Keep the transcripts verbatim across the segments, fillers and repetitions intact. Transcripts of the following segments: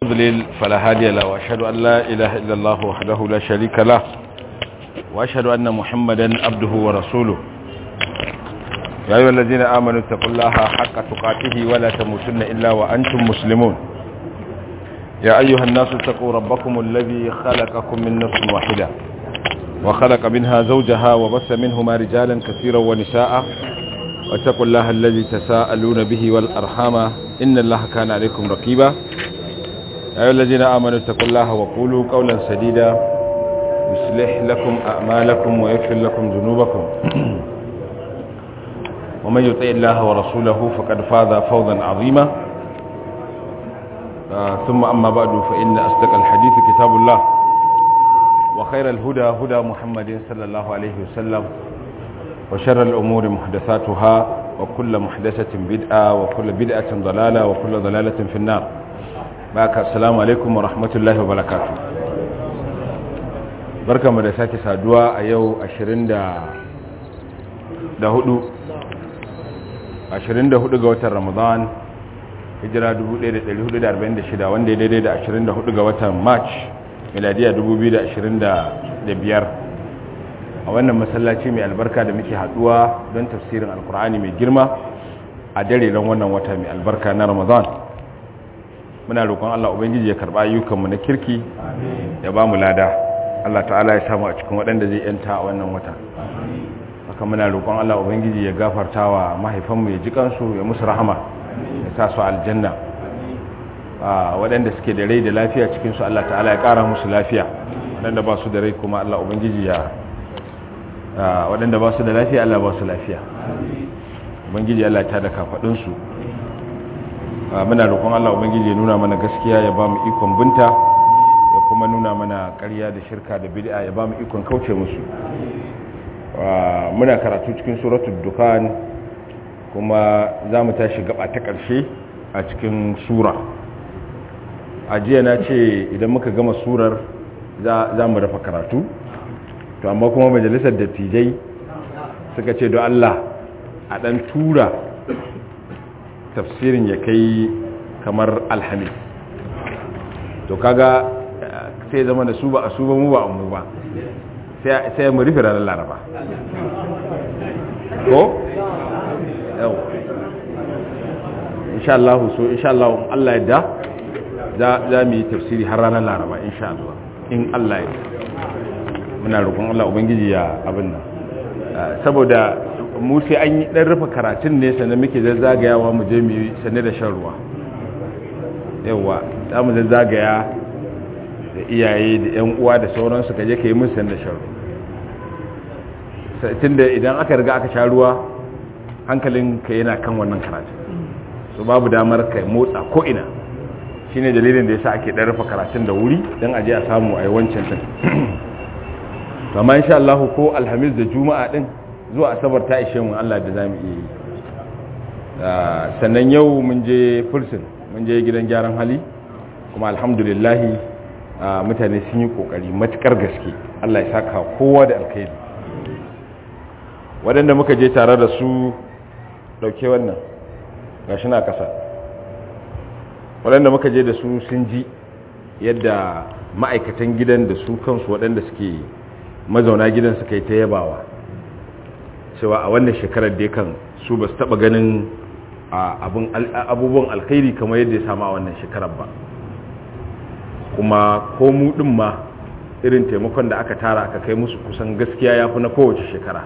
يضلل فلا هادي له وأشهد أن لا إله إلا الله وحده لا شريك له وأشهد أن محمدا عبده ورسوله يا أيها الذين آمنوا اتقوا الله حق تقاته ولا تموتن إلا وأنتم مسلمون يا أيها الناس اتقوا ربكم الذي خلقكم من نفس واحدة وخلق منها زوجها وبث منهما رجالا كثيرا ونساء واتقوا الله الذي تساءلون به والأرحام إن الله كان عليكم رقيبا يا أيها الذين آمنوا اتقوا الله وقولوا قولا سديدا يصلح لكم أعمالكم ويغفر لكم ذنوبكم ومن يطع الله ورسوله فقد فاز فوزا عظيما آه ثم أما بعد فإن أصدق الحديث كتاب الله وخير الهدى هدى محمد صلى الله عليه وسلم وشر الأمور محدثاتها وكل محدثة بدعة وكل بدعة ضلالة وكل ضلالة في النار باك السلام عليكم ورحمة الله وبركاته بركة مدساك سادوا أيو أشرين دا دا هدو أشرين دا هدو قوة رمضان hijira dubu ɗaya da ɗari hudu da arba'in da shida wanda ya daidai da ashirin da hudu ga watan march miladiya dubu biyu da ashirin da biyar a wannan masallaci mai albarka da muke haduwa don tafsirin alkur'ani mai girma a dare don wannan wata mai albarka na ramadan muna roƙon Allah ubangiji ya karɓa ayyukanmu na kirki ya ba mu lada Allah ta'ala ya samu a cikin waɗanda zai yanta a wannan wata haka muna roƙon Allah ubangiji ya gafarta wa mahaifanmu ya ji kansu ya musu rahama ya sa su aljanna waɗanda suke da rai da lafiya cikinsu Allah ta'ala ya ƙara musu lafiya waɗanda ba su da rai kuma Allah ubangiji ya waɗanda ba su da lafiya Allah ba su lafiya ubangiji Allah ta da kafaɗinsu muna roƙon Allah ubangiji ya nuna mana gaskiya ya ba mu ikon binta ya kuma nuna mana ƙarya da shirka da bid'a ya ba mu ikon kauce musu muna karatu cikin suratul dukhan kuma za mu tashi gaba ta ƙarshe a cikin sura a jiya na ce idan muka gama surar za mu rafa karatu to amma kuma majalisar dattijai suka ce don Allah a ɗan tura tafsirin ya kai kamar alhamis to kaga sai zama da su ba a su ba mu ba a mu ba sai mu rufe ranar laraba ko? yau insha Allah so insha Allah Allah yadda za mu yi tafsiri har ranar laraba insha Allah in Allah ya muna roƙon Allah ubangiji ya abin nan saboda mu sai an yi dan rufe karatun ne sannan muke zazzagayawa mu je mu yi sanne da shan ruwa yawa za mu zazzagaya da iyaye da yan uwa da sauransu kaje kai mun sanne da shan ruwa tunda idan aka riga aka sha ruwa hankalin ka yana kan wannan karatu so babu damar kai motsa ko ina shine dalilin da yasa ake dan rufe karatun da wuri dan aje a samu ayi wancan din amma insha Allah ko alhamis da juma'a din zuwa asabar ta ishe mu Allah da zamu iya yi sannan yau mun je fursun mun je gidan gyaran hali kuma alhamdulillah mutane sun yi kokari matukar gaske Allah ya saka kowa da alkhairi waɗanda muka je tare da su dauke wannan gashi na kasa waɗanda muka je da su sun ji yadda ma'aikatan gidan da su kansu waɗanda suke mazauna gidan suka yi ta yabawa cewa a wannan shekarar da kan su ba su taɓa ganin abubuwan alkhairi kamar yadda ya samu a wannan shekarar ba kuma ko mu ɗin ma irin taimakon da aka tara aka kai musu kusan gaskiya ya fi na kowace shekara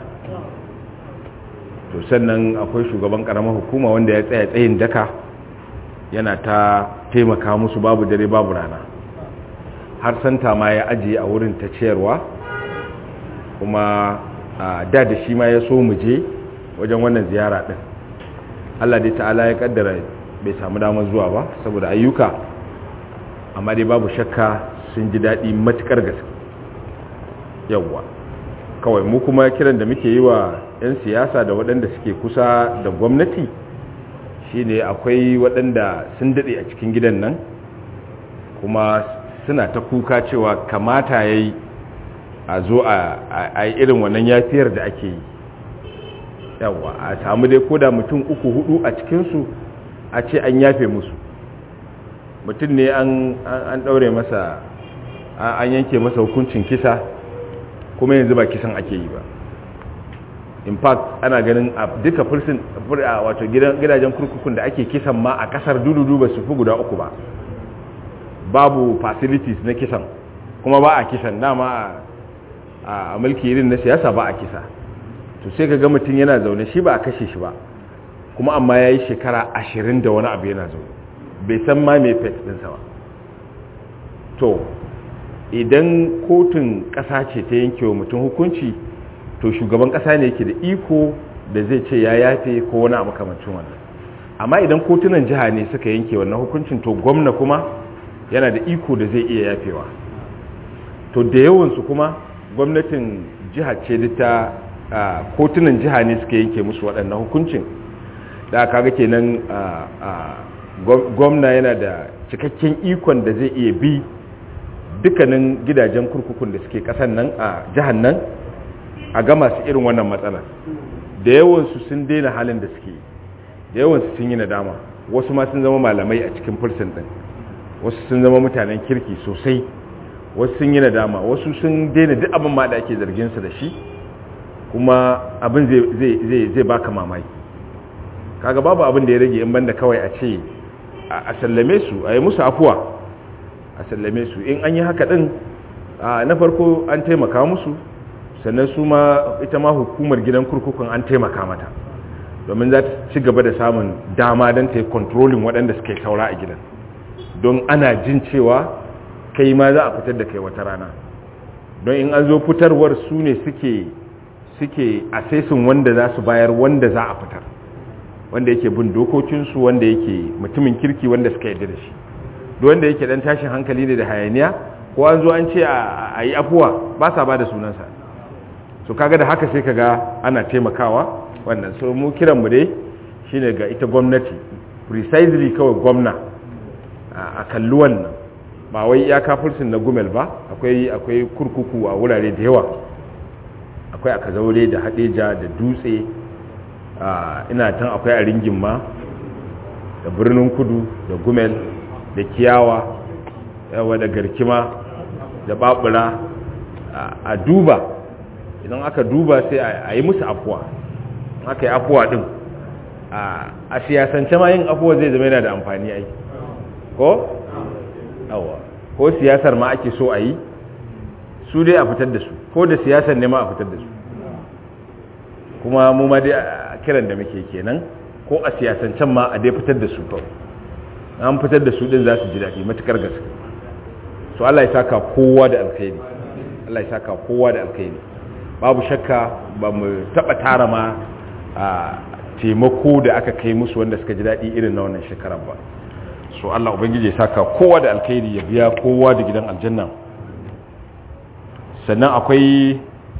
to sannan akwai shugaban karamar hukuma wanda ya tsaya tsayin daka yana ta taimaka musu babu dare babu rana har santa ma ya ajiye a wurin ta ciyarwa kuma da da shi ma ya so mu je wajen wannan ziyara din Allah dai ta'ala ya kaddara bai samu damar zuwa ba saboda ayyuka amma dai babu shakka sun ji daɗi matukar gaske yawwa kawai mu kuma kiran da muke yi wa 'yan siyasa da waɗanda suke kusa da gwamnati shine akwai waɗanda sun daɗe a cikin gidan nan kuma suna ta kuka cewa kamata ya yi a zo a yi irin wannan yafiyar da ake yi yawa a samu dai koda mutum uku hudu a cikinsu a ce an yafe musu mutum ne an an daure masa an yanke masa hukuncin kisa kuma yanzu ba kisan ake yi ba. In fact ana ganin a duka prison wato gidajen kurkukun da ake kisan ma a kasar dududu ba su fi guda uku ba, babu facilities na kisan kuma ba a kisan dama a mulki irin na siyasa ba a kisa. To sai ka ga mutum yana zaune shi ba a kashe shi ba kuma amma ya yi shekara ashirin da wani abu yana zaune bai san ma mai fet ɗinsa ba. To idan kotun ƙasa ce ta yanke wa mutum hukunci, to shugaban ƙasa ne yake da iko da zai ce ya yafe ko wani abu makamancin wannan. Amma idan kotunan jiha ne suka yanke wannan hukuncin, to gwamna kuma yana da iko da zai iya yafewa. To da yawansu kuma gwamnatin jiha ce da ta kotunan jiha ne suka yanke musu waɗannan hukuncin, da kaga kenan gwamna yana da cikakken ikon da zai iya bi dukkanin gidajen kurkukun da suke kasan nan a jihar nan a gama su irin wannan matsala. Da yawansu sun daina halin da suke, da yawansu sun yi nadama, wasu ma sun zama malamai a cikin prison din, wasu sun zama mutanen kirki sosai, wasu sun yi nadama, wasu sun daina duk abin ma da ake zargin su da shi, kuma abin zai zai zai baka mamaki. Kaga babu abin da ya rage in banda kawai a ce a sallame su, a yi musu afuwa, a sallame su. In an yi haka din, na farko an taimaka musu, sannan su ma ita ma hukumar gidan kurkukun an taimaka mata, domin za ta ci gaba da samun dama don ta yi kontrolin waɗanda suka yi saura a gidan, don ana jin cewa kai ma za a fitar da kai wata rana. Don in an zo fitarwar su ne suke suke asesin wanda za su bayar, wanda za a fitar, wanda yake bin dokokinsu, wanda yake mutumin kirki, wanda suka yarda da shi. Duk wanda yake dan tashin hankali ne da hayaniya, ko an zo an ce a yi afuwa, ba sa ba da sunansa. So kaga da haka sai kaga ana taimakawa wannan. So mu kiran mu dai shine ga ita gwamnati, precisely kawai gwamna a kalli wannan, ba wai ya kafirsin na Gumel ba, akwai akwai kurkuku a wurare da yawa, akwai a Kazaure da Hadeja da Dutse, ina tan akwai a Ringin ma da Birnin Kudu da Gumel da Kiyawa yawa da Garkima da Babura. A duba, idan aka duba sai a yi musu afuwa. Aka yi afuwa din, a siyasance ma yin afuwa zai zama yana da amfani ai, ko? Awa, ko siyasar ma ake so a yi, su dai a fitar da su, ko da siyasar ne ma a fitar da su. Kuma mu ma dai a kiran da muke kenan, ko a siyasancen ma a dai fitar da su kawai. An fitar da su din za su ji daɗi matukar gaske. So Allah ya saka kowa da alkhairi, Allah ya saka kowa da alkhairi. Babu shakka ba mu taɓa tara ma a taimako da aka kai musu wanda suka ji daɗi irin na wannan shekarar ba. So Allah Ubangiji ya saka kowa da alkhairi, ya biya kowa da gidan aljanna. Sannan akwai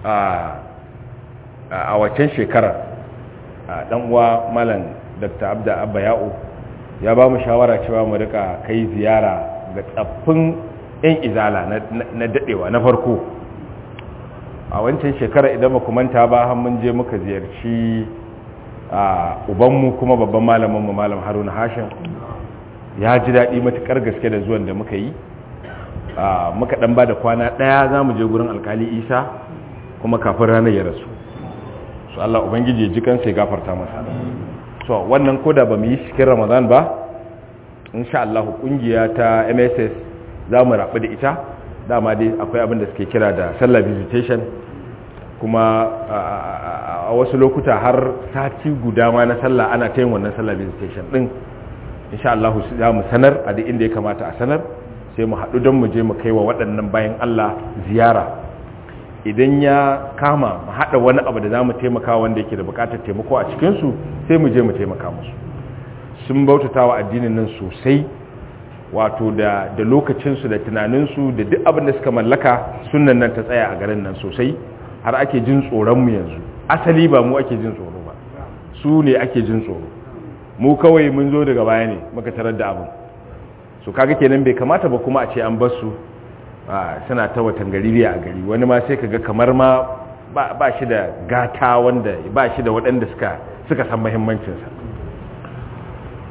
a waccan shekarar dan uwa Malam Dr. Abda Abba Ya'u ya ba mu shawara cewa mu rika kai ziyara ga tsaffin yan izala na dadewa na farko. A wancan shekara idan ba ku manta ba, har mun je muka ziyarci ubanmu kuma babban malaminmu Malam Haruna Hashim. Ya ji daɗi matuƙar gaske da zuwan da muka yi. Muka ɗan ba da kwana ɗaya za mu je gurin alkali Isa, kuma kafin ranar ya rasu. So Allah Ubangiji ya ji kansa ya gafarta masa. So wannan koda ba mu yi cikin Ramadan ba, insha Allah kungiya ta M S S za mu rabu da ita. Dama dai akwai abin da suke kira da sallah visitation, kuma a wasu lokuta har sati guda ma na sallah ana ta yin wannan sallah visitation din. Insha Allah za mu sanar a duk inda ya kamata a sanar, sai mu haɗu don mu je mu kai wa waɗannan bayan Allah ziyara. Idan ya kama mu haɗa wani abu da za mu taimaka wanda yake da buƙatar taimako a cikinsu, sai mu je mu taimaka musu. Sun bautata wa addinin nan sosai, wato da da lokacinsu da tunaninsu da duk abin da suka mallaka, sunnan nan ta tsaya a garin nan sosai, har ake jin tsoronmu yanzu. Asali ba mu ake jin tsoro ba, su ne ake jin tsoro. Mu kawai mun zo daga baya ne muka tarar da abin. So kaga kenan bai kamata ba kuma a ce an bar su suna ta watan gaririya a gari. Wani ma sai kaga kamar ma ba shi da gata, wanda ba shi da waɗanda suka suka san muhimmancinsa.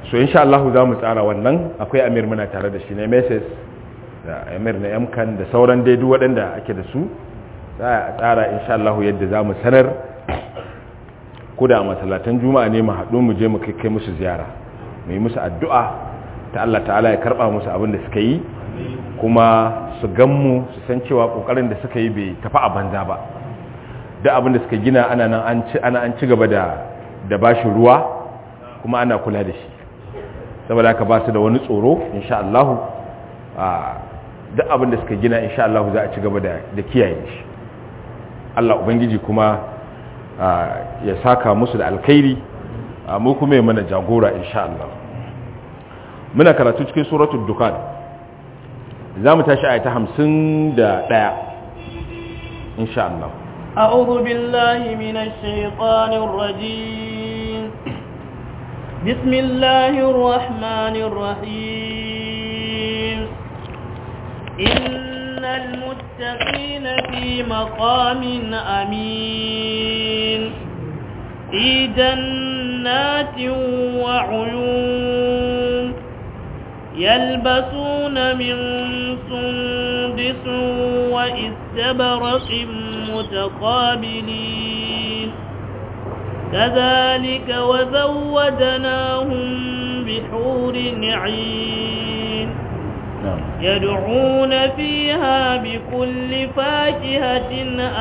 so insha Allah za mu tsara wannan. Akwai Amir muna tare da shi na M S S da Amir na M C A N da sauran dai duk waɗanda ake da su, za a tsara insha Allah yadda za mu sanar ko da a masallatan juma'a ne mu haɗu mu je mu kai musu ziyara, mu yi musu addu'a ta Allah ta'ala ya karɓa musu abin da suka yi, kuma su ganmu su san cewa ƙoƙarin da suka yi bai tafi a banza ba. Duk abin da suka gina ana nan an ci ana an ci gaba da da bashi ruwa, kuma ana kula da shi, saboda haka ba su da wani tsoro insha Allah. Duk abin da suka gina insha Allah za a ci gaba da da kiyaye shi. Allah ubangiji kuma ya saka musu da alkhairi, mu kuma ya mana jagora insha Allah. Muna karatu cikin suratul Dukhan, za mu tashi ayata hamsin da ɗaya insha Allah. أعوذ بالله من الشيطان الرجيم. بسم الله الرحمن الرحيم. إن المتقين في مقام أمين في جنات وعيون يلبسون من سندس وإستبرق متقابلين كذلك وزودناهم بحور عين يدعون فيها بكل فاكهة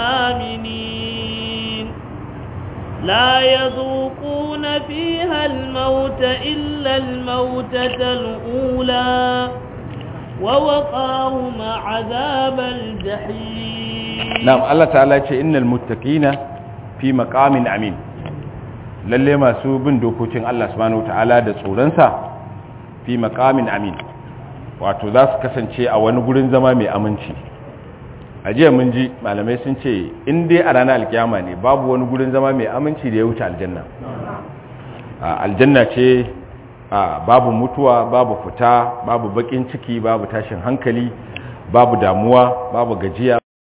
آمنين لا يذوقون فيها الموت إلا الموتة الأولى ووقاهم عذاب الجحيم. نعم الله تعالى يقول إن المتقين في مقام أمين. lalle masu bin dokokin Allah subhanahu wataala da tsoronsa fi maqamin amin, wato za su kasance a wani gurin zama mai aminci. A jiya mun ji malamai sun ce in dai a ranar alkiyama ne babu wani gurin zama mai aminci da ya wuce aljanna. Aljanna ce babu mutuwa, babu fita, babu bakin ciki, babu tashin hankali, babu damuwa, babu gajiya,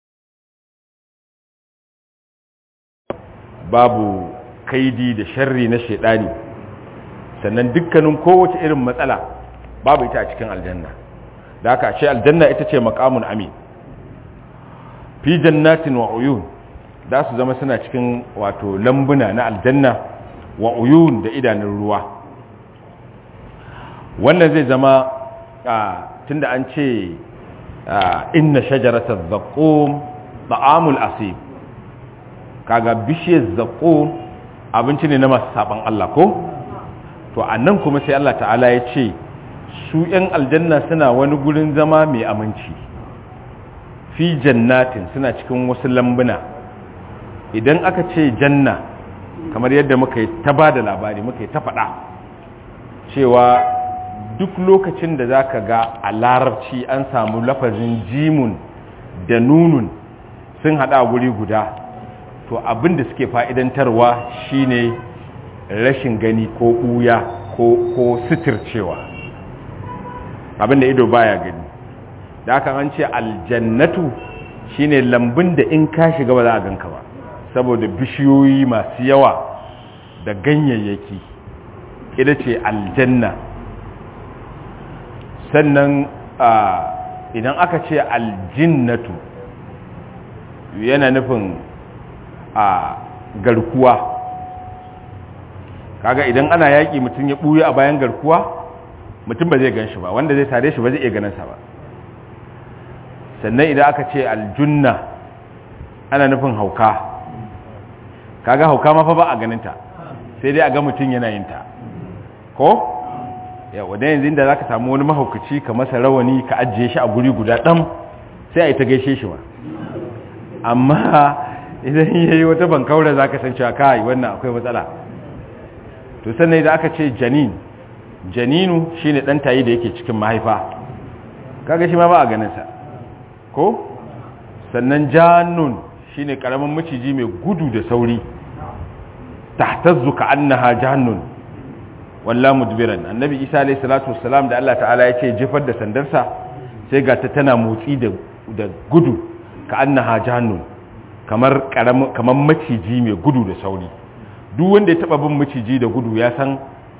babu kaidi da sharri na shedani, sannan dukkanin kowace irin matsala babu ita a cikin aljanna. Da haka ce aljanna ita ce maqamun amin. Fi jannatin wa uyun, da su zama suna cikin wato lambuna na aljanna, wa uyun da idanun ruwa. Wannan zai zama tunda an ce inna shajarataz zaqqum ta'amul asim, kaga bishiyar zaqqum abinci ne na masu saban Allah ko? To annan kuma sai Allah ta'ala ya ce su ‘yan aljanna suna wani gurin zama mai aminci, fi jannatin suna cikin wasu lambuna. Idan aka ce janna, kamar yadda muka yi ta ba da labari muka yi ta faɗa cewa duk lokacin da za ka ga a larabci an samu lafazin jimun da nunun sun haɗa guri guda, to abin da suke fa'idantarwa shine rashin gani ko ɓuya ko sitircewa, abin da ido baya gani. Da aka an ce aljannatu shine lambun da in ka shiga ba za a ganka ba, saboda bishiyoyi masu yawa da ganyayyaki, ita ce aljanna. Sannan idan aka ce aljinnatu yana nufin a garkuwa, kaga idan ana yaƙi mutum ya ɓuya a bayan garkuwa mutum ba zai gan shi ba, wanda zai tare shi ba zai iya ganinsa ba. Sannan idan aka ce aljunna ana nufin hauka, kaga hauka ma fa ba a ganinta, sai dai a ga mutum yana yin ta ko? yawa da yanzu inda za ka samu wani mahaukaci ka masa rawani ka ajiye shi a guri guda ɗan sai a yi ta gaishe shi ma, amma idan ya yi wata bankaura za ka san cewa kai wannan akwai matsala. To sannan idan aka ce janin, janinu shi ne ɗan tayi da yake cikin mahaifa, kaga shi ma ba a ganinsa ko? Sannan janun shi ne ƙaramin maciji mai gudu da sauri, tahtazzu ka annaha jannun walla mudbiran. Annabi Isa alayhi salatu wassalam da Allah ta'ala ya ce jefar da sandarsa sai ga ta tana motsi da da gudu ka annaha jannun, kamar karamin kamar maciji mai gudu da sauri. Duk wanda ya taba bin maciji da gudu ya san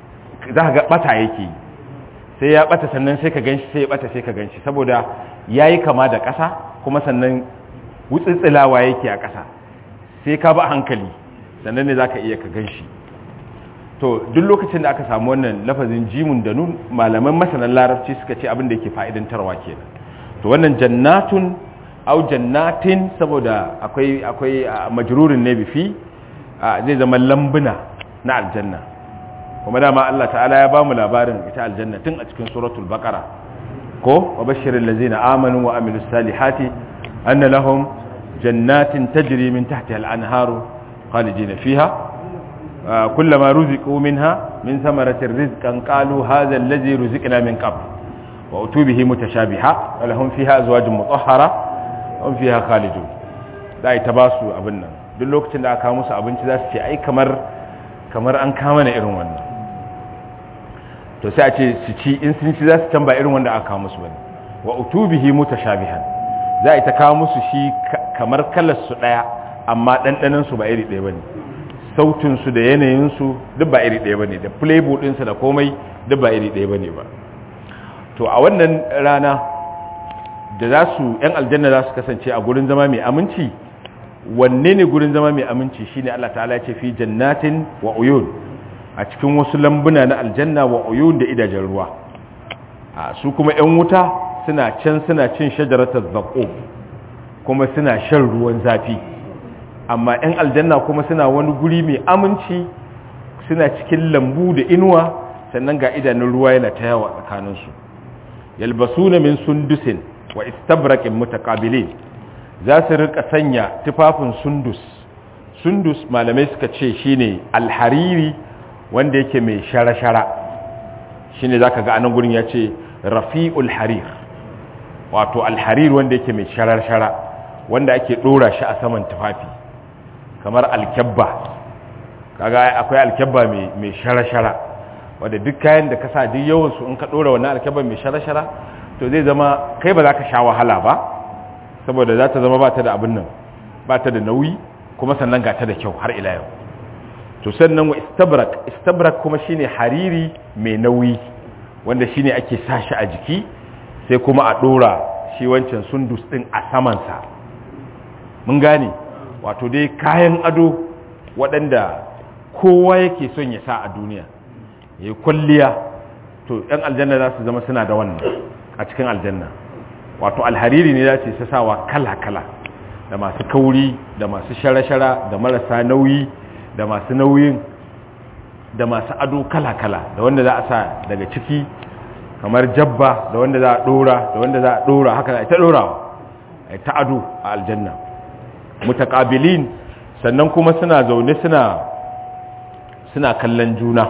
za ka ga bata yake sai ya bata sannan sai ka ganshi sai ya bata sai ka ganshi saboda yayi kama da ƙasa kuma sannan wutsitsilawa yake a ƙasa sai ka ba hankali sannan ne zaka iya ka ganshi to duk lokacin da aka samu wannan lafazin jimun da nun malaman masanan larabci suka ce abin da yake fa'idantarwa kenan to wannan jannatun au jannatin saboda akwai akwai majrurin ne bifi zai zama lambuna na aljanna kuma dama Allah ta'ala ya bamu labarin ita aljanna tun a cikin suratul baqara ko wa bashiril ladzina amanu wa amilus salihati anna lahum jannatin tajri min tahtiha al-anharu khalidina fiha kullama ruziqu minha min thamaratir rizqan qalu hadha alladhi ruziqna min qabl wa utubihi mutashabiha wa lahum fiha azwajun mutahhara wa hum fiha khalidun dai tabasu abin nan duk lokacin da aka musu abinci za su ce ai kamar kamar an kama na irin wannan to sai a ce su ci in sun ci za su tamba irin wanda aka musu bane wa utubihi mutashabihan za a ta kawo musu shi kamar kalar su daya amma dandanan su ba iri daya bane sautin su da yanayin su duk ba iri daya bane da playboard din su da komai duk ba iri daya bane ba to a wannan rana da za su yan aljanna za su kasance a gurin zama mai aminci wanne ne gurin zama mai aminci shine Allah ta'ala ya ce fi jannatin wa uyun a cikin wasu lambuna na aljanna wa uyun da idajen ruwa a su kuma ƴan wuta suna can suna cin shajaratul zaqum kuma suna shan ruwan zafi amma ƴan aljanna kuma suna wani guri mai aminci suna cikin lambu da inuwa sannan ga idanun ruwa yana ta yawa tsakanin su yalbasuna min sundusin wa istabraqin mutaqabilin za su rika sanya tufafin sundus sundus malamai suka ce shine alhariri wanda yake mai shara-shara shine zaka ga anan gurin yace rafi'ul harir wato alharir wanda yake mai shara-shara wanda ake dora shi a saman tufafi kamar alkabba kaga akwai alkabba mai mai shara-shara wanda duk kayan da ka sa duk yawan su in ka dora wannan alkabba mai shara-shara to zai zama kai ba za ka sha wahala ba saboda za ta zama ba ta da abin nan ba ta da nauyi kuma sannan ga ta da kyau har ila yau to sannan wa istabrak istabrak kuma shine hariri mai nauyi wanda shine ake sa shi a jiki sai kuma a dora shi wancan sundus din a saman sa mun gane wato dai kayan ado waɗanda kowa yake son ya sa a duniya yayi kulliya to ɗan aljanna za su zama suna da wannan a cikin aljanna wato alhariri ne za su sawa kala-kala da masu kauri da masu shara-shara da marasa nauyi da masu nauyin da masu ado kala-kala da wanda za a sa daga ciki kamar jabba da wanda za a dora da wanda za a dora haka da ta dorawa ai ta ado a aljanna mutaqabilin sannan kuma suna zaune suna suna kallon juna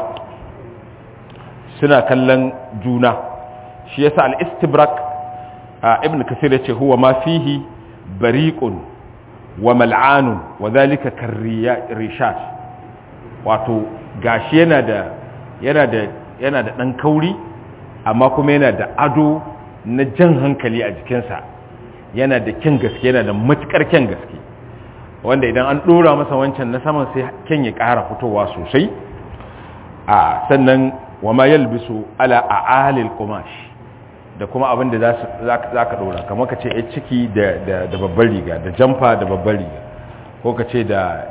suna kallon juna shi yasa al-istibrak ibn kasir yace huwa ma fihi bariqun wa mal'anun wa dhalika karrishat wato gashi yana da yana da yana da dan kauri amma kuma yana da ado na jan hankali a jikinsa yana da kyan gaske yana da matukar kyan gaske wanda idan an dora masa wancan na saman sai kyan ya ƙara fitowa sosai a sannan wa ma yalbisu ala a'alil qumash da kuma abin da za ka dora kamar ka ce ya ciki da babbar riga da jamfa da babbar riga ko ka ce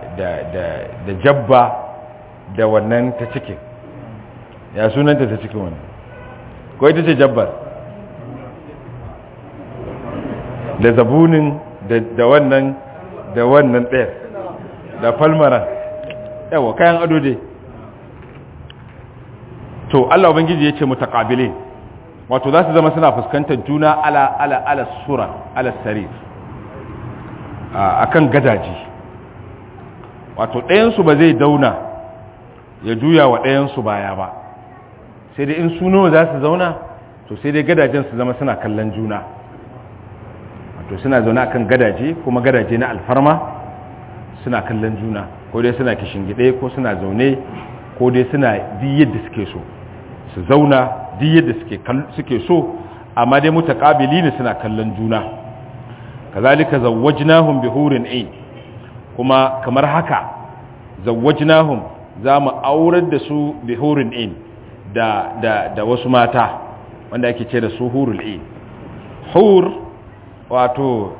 da jabba da wannan ta cikin ya sunanta ta cikin wannan ko ita ce jabbar da zabunin da wannan da wannan ɗaya da falmaran yawa kayan ado dai to Allah ubangiji ya ce mutaqabilin wato za su zama suna fuskantar juna ala ala ala sura ala sarir akan gadaji wato ɗayansu ba zai dauna ya juya wa ɗayansu baya ba sai dai in su nawa za su zauna to sai dai gadajen su zama suna kallon juna wato suna zaune akan gadaje kuma gadaje na alfarma suna kallon juna ko dai suna kishingide ko suna zaune ko dai suna duk yadda suke so su zauna duk yadda suke so amma dai mutaqabili ne suna kallon juna kazalika zawwajnahum bihurin ain kuma kamar haka zawwajnahum zamu aurar da su bihurin ain da da da wasu mata wanda ake ce da su hurul ain. Hur wato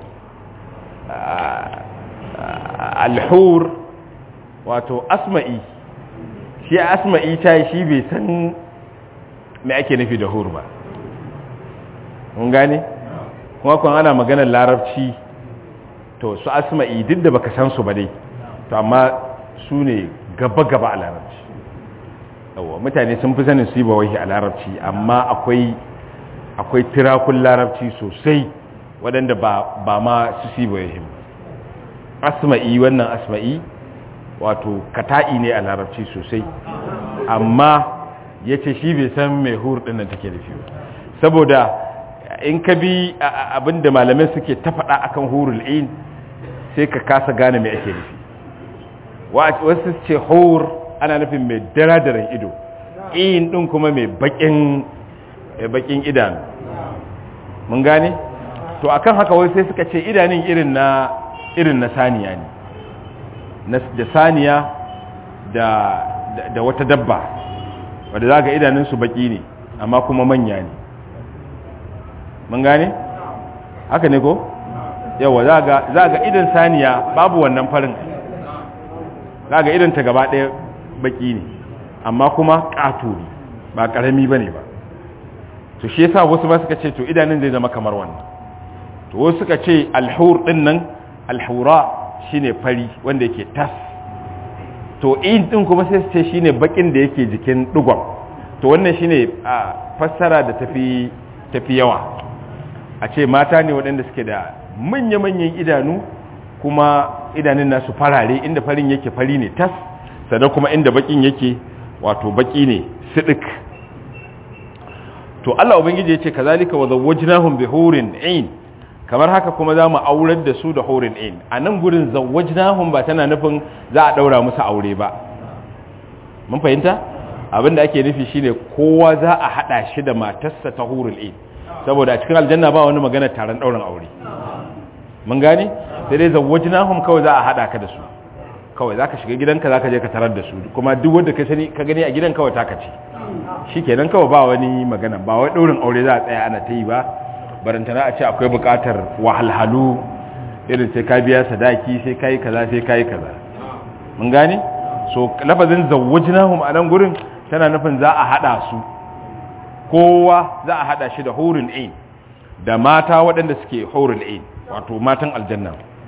al-hur wato asma'i, shi asma'i ta shi bai san me ake nufi da hur ba, mun gane kuma kun ana maganar larabci to su asma'i duk da baka san su ba dai to amma su ne gaba-gaba a larabci. yawa mutane sun fi sanin su yi bawahi a larabci, amma akwai akwai tirakun larabci sosai waɗanda ba, ba ma su si bawahi. Asma'i, wannan asma'i wato kata'i ne a larabci sosai, amma ya ce shi bai san mai hur ɗin nan take da fiye, saboda in ka bi abinda malamai suke ta faɗa akan hurul ain sai ka kasa gane mai ake nufi. Wasu ce hur ana nufin mai daradaran ido, in ɗin kuma mai bakin idanu, mun gane? To akan haka wai sai suka ce idanun irin na irin na saniya ne, da saniya da, da, da wata dabba wadda za ga idanunsu baki ne amma kuma manya ne, mun gane? Haka ne ko? yawa za ga idan saniya babu wannan farin, za ga idan ta gaba ɗaya baki ne amma kuma ƙato ne ba ƙarami ba ne ba. to shi yasa wasu ba suka ce to idanun zai zama kamar wannan. to wasu suka ce alhur ɗin nan alhura shine fari wanda yake tas, to in ɗin kuma sai su ce shine bakin da yake jikin ɗigon. to wannan shine a fassara da tafi tafi yawa, a ce mata ne waɗanda suke da manya-manyan idanu kuma idanun nasu farare, inda farin yake fari ne tas, sannan kuma inda bakin yake wato baki ne sidik. to Allah ubangiji yace kazalika wa zawwajnahum bihurin ain, kamar haka kuma za mu aurar da su da hurin ain. a nan gurin zawwajnahum ba tana nufin za a daura musu aure ba, mun fahimta? abinda ake nufi shine kowa za a hada shi da matarsa ta hurul ain, saboda a cikin aljanna ba wani magana taron dauran aure, mun gane? sai dai zawwajnahum kawai za a hada ka da su, kawai zaka shiga gidanka zaka je ka tarar da su, kuma duk wanda ka sani ka gani a gidan kawai taka ce, shikenan kawai ba wani magana, ba wai daurin aure za a tsaya ana ta yi ba, barantana a ce akwai bukatar wahalhalu irin sai ka biya sadaki sai kai kaza sai kai kaza, mun gane? so lafazin zawwajnahum a nan gurin tana nufin za a hada su, kowa za a hada shi da hurul ain, da mata waɗanda suke hurul ain wato matan aljanna.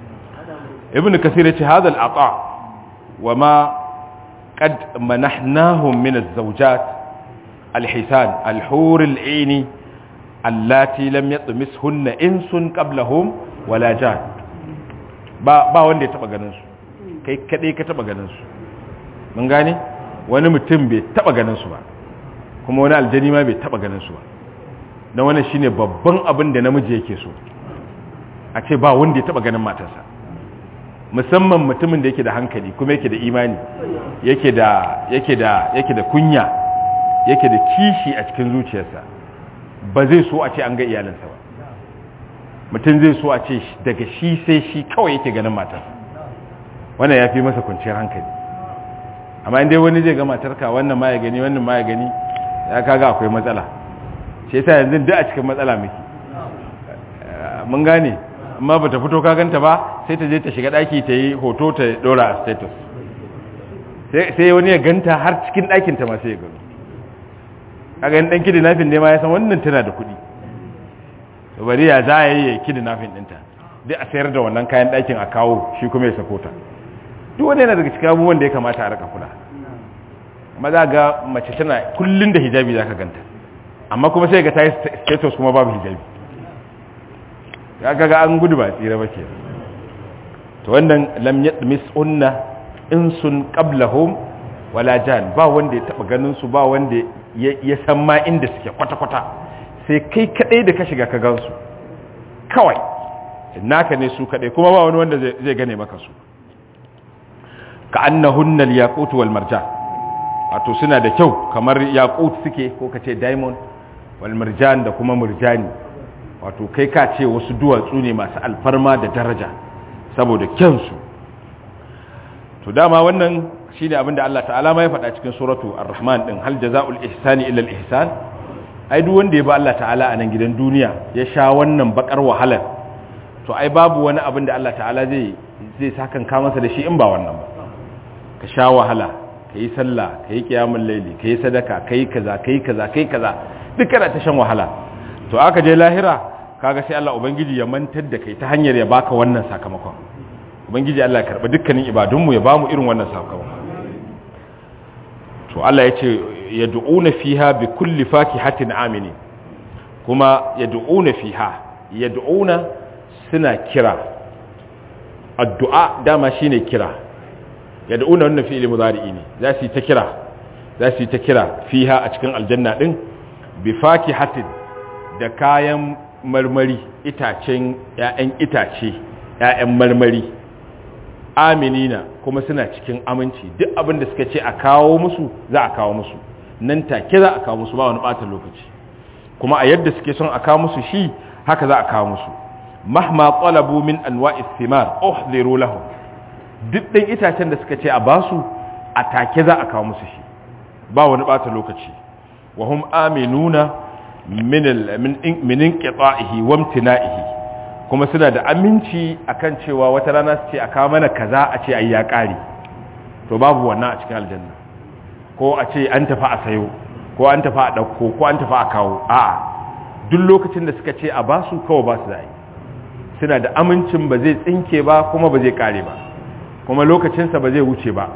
ibn kasir yace hadha al-ata wa ma qad manahnahum min az-zawjat al-hisan al-hurul ain allati lam yatmishunna insun qablahum wala jan. ba ba wanda ya taba ganin su, kai kadai ka taba ganin su, mun gane? wani mutum bai taba ganin su ba, kuma wani aljani ma bai taba ganin su ba. dan wannan shine babban abin da namiji yake so, a ce ba wanda ya taba ganin matarsa, musamman mutumin da yake da hankali kuma yake da imani, yake da yake da yake da kunya, yake da kishi a cikin zuciyarsa, ba zai so a ce an ga iyalinsa ba. mutum zai so a ce daga shi sai shi kawai yake ganin matarsa, wannan ya fi masa kwanciyar hankali. amma inda wani zai ga matarka wannan ma ya gani wannan ma ya gani, ya kaga akwai matsala. shi yasa yanzu duk a cikin matsala miki, mun gane? amma ba ta fito kaganta ba sai ta je ta shiga daki ta yi hoto ta dora a status, sai wani ya ganta har cikin dakinta ma sai ya gano. kaga yin dan kidnapping ne ma ya san wannan tana da kuɗi, bari ya za a yi kidnapping ɗinta duk a sayar da wannan kayan dakin a kawo shi kuma ya sako ta. duk wani yana daga cikin abubuwan da ya kamata a raka kula. amma za ga mace tana kullun da hijabi za ka ganta, amma kuma sai ga ta yi status kuma babu hijabi, ya ga an gudu ba tsira ba ke. to wannan lam yadmis unna insun qablahum wala jan, ba wanda ya taba ganin su, ba wanda ya san ma inda suke kwata kwata, sai kai kadai da ka shiga ka gansu kawai naka ne su kadai, kuma ba wani wanda zai gane maka su. ka annahunna al-yaqut wal marjan, wato suna da kyau kamar yaqut suke, ko kace diamond, wal marjan da kuma murjani, wato kai ka ce wasu duwatsu ne masu alfarma da daraja saboda kyansu. to dama wannan shine abinda Allah ta'ala ma ya faɗa cikin suratu ar-rahman din hal jazaa'ul ihsani illa al-ihsan ai duk wanda ya ba Allah ta'ala a nan gidan duniya ya sha wannan bakar wahalar to ai babu wani abin da Allah ta'ala zai zai sakan ka masa da shi in ba wannan ba ka sha wahala ka yi sallah ka yi qiyamul layli ka yi sadaka ka yi kaza ka yi kaza ka yi kaza duk kana ta shan wahala to aka je lahira kaga sai Allah ubangiji ya mantar da kai ta hanyar ya baka wannan sakamakon ubangiji Allah ya karba dukkanin ibadunmu ya bamu irin wannan sakamakon to Allah ya ce yad'una fiha bi kulli fakihatin amini kuma yad'una fiha yad'una suna kira addu'a dama shine kira yad'una wannan fi'il mudari'i ne za su yi ta kira za su yi ta kira fiha a cikin aljanna din bi fakihatin da kayan marmari itacen ƴaƴan itace ƴaƴan marmari aminina kuma suna cikin aminci duk abin da suka ce a kawo musu za a kawo musu nan take za a kawo musu ba wani ɓata lokaci kuma a yadda suke son a kawo musu shi haka za a kawo musu mahma talabu min anwa'is thimar uhdiru lahum duk ɗan itacen da suka ce a basu a take za a kawo musu shi ba wani ɓata lokaci wa hum aminuna min al min inqita'ihi wa imtina'ihi kuma suna da aminci akan cewa wata rana su ce a kawo mana kaza a ce ai ya ƙare to babu wannan a cikin aljanna ko a ce an tafi a sayo ko an tafi a ɗauko ko an tafi a kawo a'a duk lokacin da suka ce a basu kawai ba su da yi suna da amincin ba zai tsinke ba kuma ba zai ƙare ba kuma lokacinsa ba zai wuce ba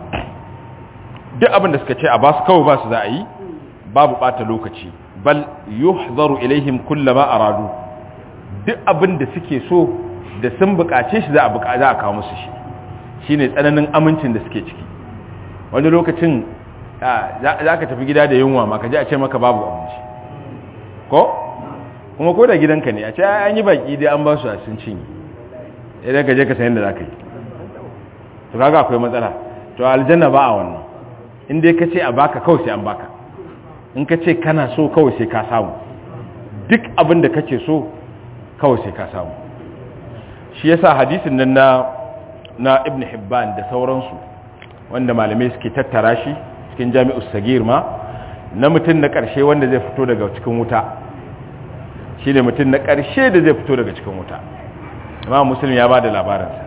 duk abin da suka ce a basu kawai ba su za a yi babu ɓata lokaci bal yuhzaru ilaihim kullama aradu duk abin da suke so da sun buƙace shi za a buƙa za a kawo musu shi shine tsananin amincin da suke ciki wani lokacin za ka tafi gida da yunwa ma ka ji a ce maka babu abinci ko kuma ko da gidanka ne a ce an yi baki dai an ba su a sun cinye idan ka je ka sayan da za ka yi to kaga akwai matsala to aljanna ba a wannan in dai ka ce a baka kawai sai an baka in ka ce kana so kawai sai ka samu duk abin da kake so kawai sai ka samu shi yasa hadisin nan na na ibn hibban da sauransu wanda malamai suke tattara shi cikin jami'us sagir ma na mutum na ƙarshe wanda zai fito daga cikin wuta shi ne mutum na ƙarshe da zai fito daga cikin wuta amma musulun ya ba da labaransa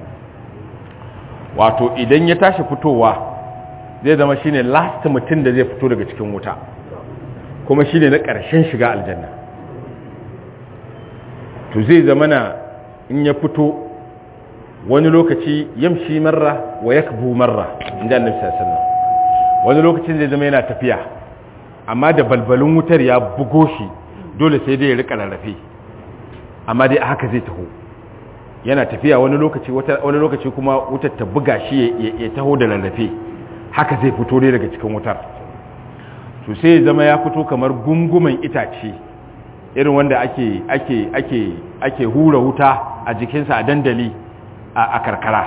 wato idan ya tashi fitowa zai zama shi ne last mutum da zai fito daga cikin wuta kuma shi ne na ƙarshen shiga aljanna to zai zama na in ya fito wani lokaci yamshi marra wa yakbu marra inda annabi sallallahu alaihi wasallam wani lokacin zai zama yana tafiya amma da balbalin wutar ya bugo shi dole sai dai ya rika rarrafe amma dai haka zai taho yana tafiya wani lokaci wani lokaci kuma wutar ta buga shi ya taho da rarrafe haka zai fito dai daga cikin wutar to sai ya zama ya fito kamar gungumen itace irin wanda ake ake ake ake hura wuta a jikinsa a dandali a karkara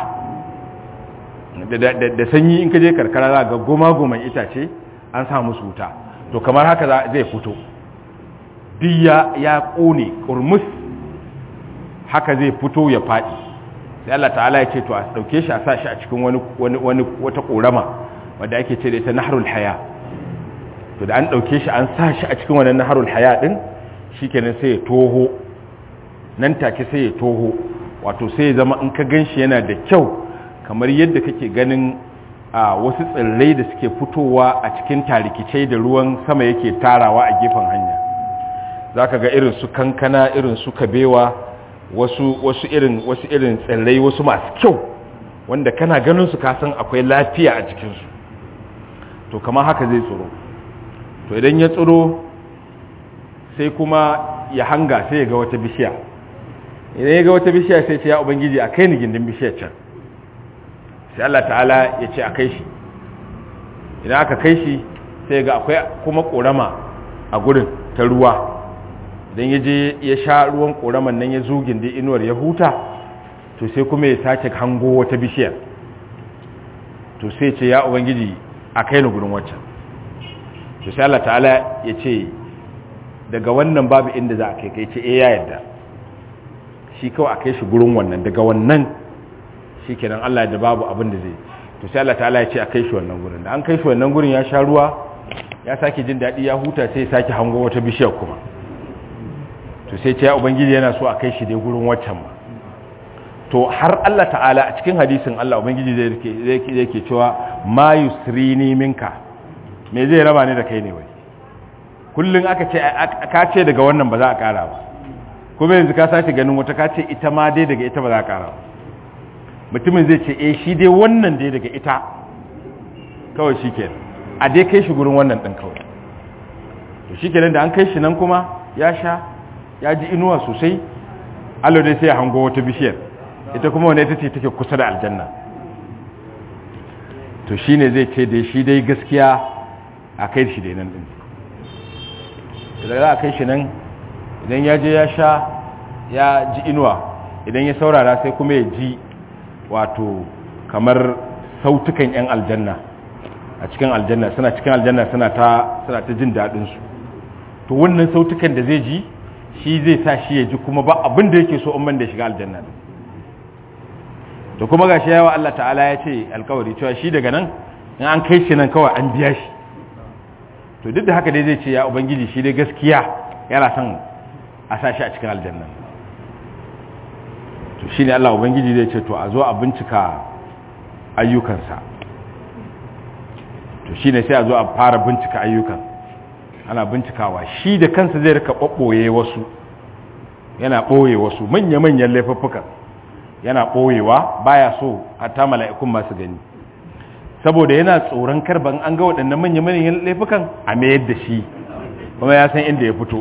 da sanyi in ka je karkara za ga goma-goman itace an sa musu wuta to kamar haka zai fito diya ya kone kurmus haka zai fito ya faɗi sai Allah ta'ala ya ce to a dauke shi a sa shi a cikin wani wani wata korama wanda ake ce da ita nahrul haya to da an dauke shi an sa shi a cikin wannan nahrul haya din shikenan sai ya toho nan take sai ya toho wato sai ya zama in ka ganshi yana da kyau kamar yadda kake ganin a wasu tsirrai da suke fitowa a cikin tarikicai da ruwan sama yake tarawa a gefen hanya zaka ga irin su kankana irin su kabewa wasu wasu irin wasu irin tsirrai wasu masu kyau wanda kana ganin su ka san akwai lafiya a cikin su to kamar haka zai tsiro to idan ya tsiro sai kuma ya hanga sai ya ga wata bishiya idan ya ga wata bishiya sai ce ya ubangiji a kai ni gindin bishiyar can sai Allah ta'ala ya ce a kai shi idan aka kai shi sai ga akwai kuma korama a gurin ta ruwa idan ya je ya sha ruwan koraman nan ya zo gindin inuwar ya huta to sai kuma ya sake hango wata bishiyar to sai ce ya ubangiji a kai ni gurin waccan to sai Allah ta'ala ya ce daga wannan babu inda za a kai kai ce eh ya yarda shi kawai a kai shi gurin wannan daga wannan shi kenan Allah da babu abin da zai to sai Allah ta'ala ya ce a kai shi wannan gurin da an kai shi wannan gurin ya sha ruwa ya sake jin daɗi ya huta sai ya sake hango wata bishiyar kuma to sai ce ya ubangiji yana so a kai shi dai gurin waccan ma to har Allah ta'ala a cikin hadisin Allah ubangiji zai yake cewa ma yusrini minka me zai raba ni da kai ne wai kullun aka ce ka ce daga wannan ba za a kara ba kuma yanzu ka sace ganin wata ka ce ita ma dai daga ita ba za a kara ba mutumin zai ce eh shi dai wannan dai daga ita kawai shikenan a dai kai shi gurin wannan din kawai to shikenan da an kai shi nan kuma ya sha ya ji inuwa sosai Allah dai sai ya hango wata bishiyar ita kuma wanda ita ce take kusa da aljanna to shine zai ce dai shi dai gaskiya a kai shi dai nan din idan za a kai shi nan idan ya je ya sha ya ji inuwa idan ya saurara sai kuma ya ji wato kamar sautukan yan aljanna a cikin aljanna suna cikin aljanna suna ta suna ta jin dadin su to wannan sautukan da zai ji shi zai sa shi ya ji kuma ba abin da yake so in man da shiga aljanna to kuma gashi yawa Allah ta'ala ya ce alkawari cewa shi daga nan in an kai shi nan kawai an biya shi to duk da haka dai zai ce ya ubangiji shi dai gaskiya yana son a sa shi a cikin aljanna to shine Allah ubangiji zai ce to a zo a bincika ayyukansa to shine sai a zo a fara bincika ayyukan ana bincikawa shi da kansa zai rika ɓoɓɓoye wasu yana ɓoye wasu manya-manyan laifuffukan yana ɓoyewa baya so hatta mala'ikun masu gani saboda yana tsoron karban an ga waɗannan manya-manyan laifukan a mayar da shi kuma ya san inda ya fito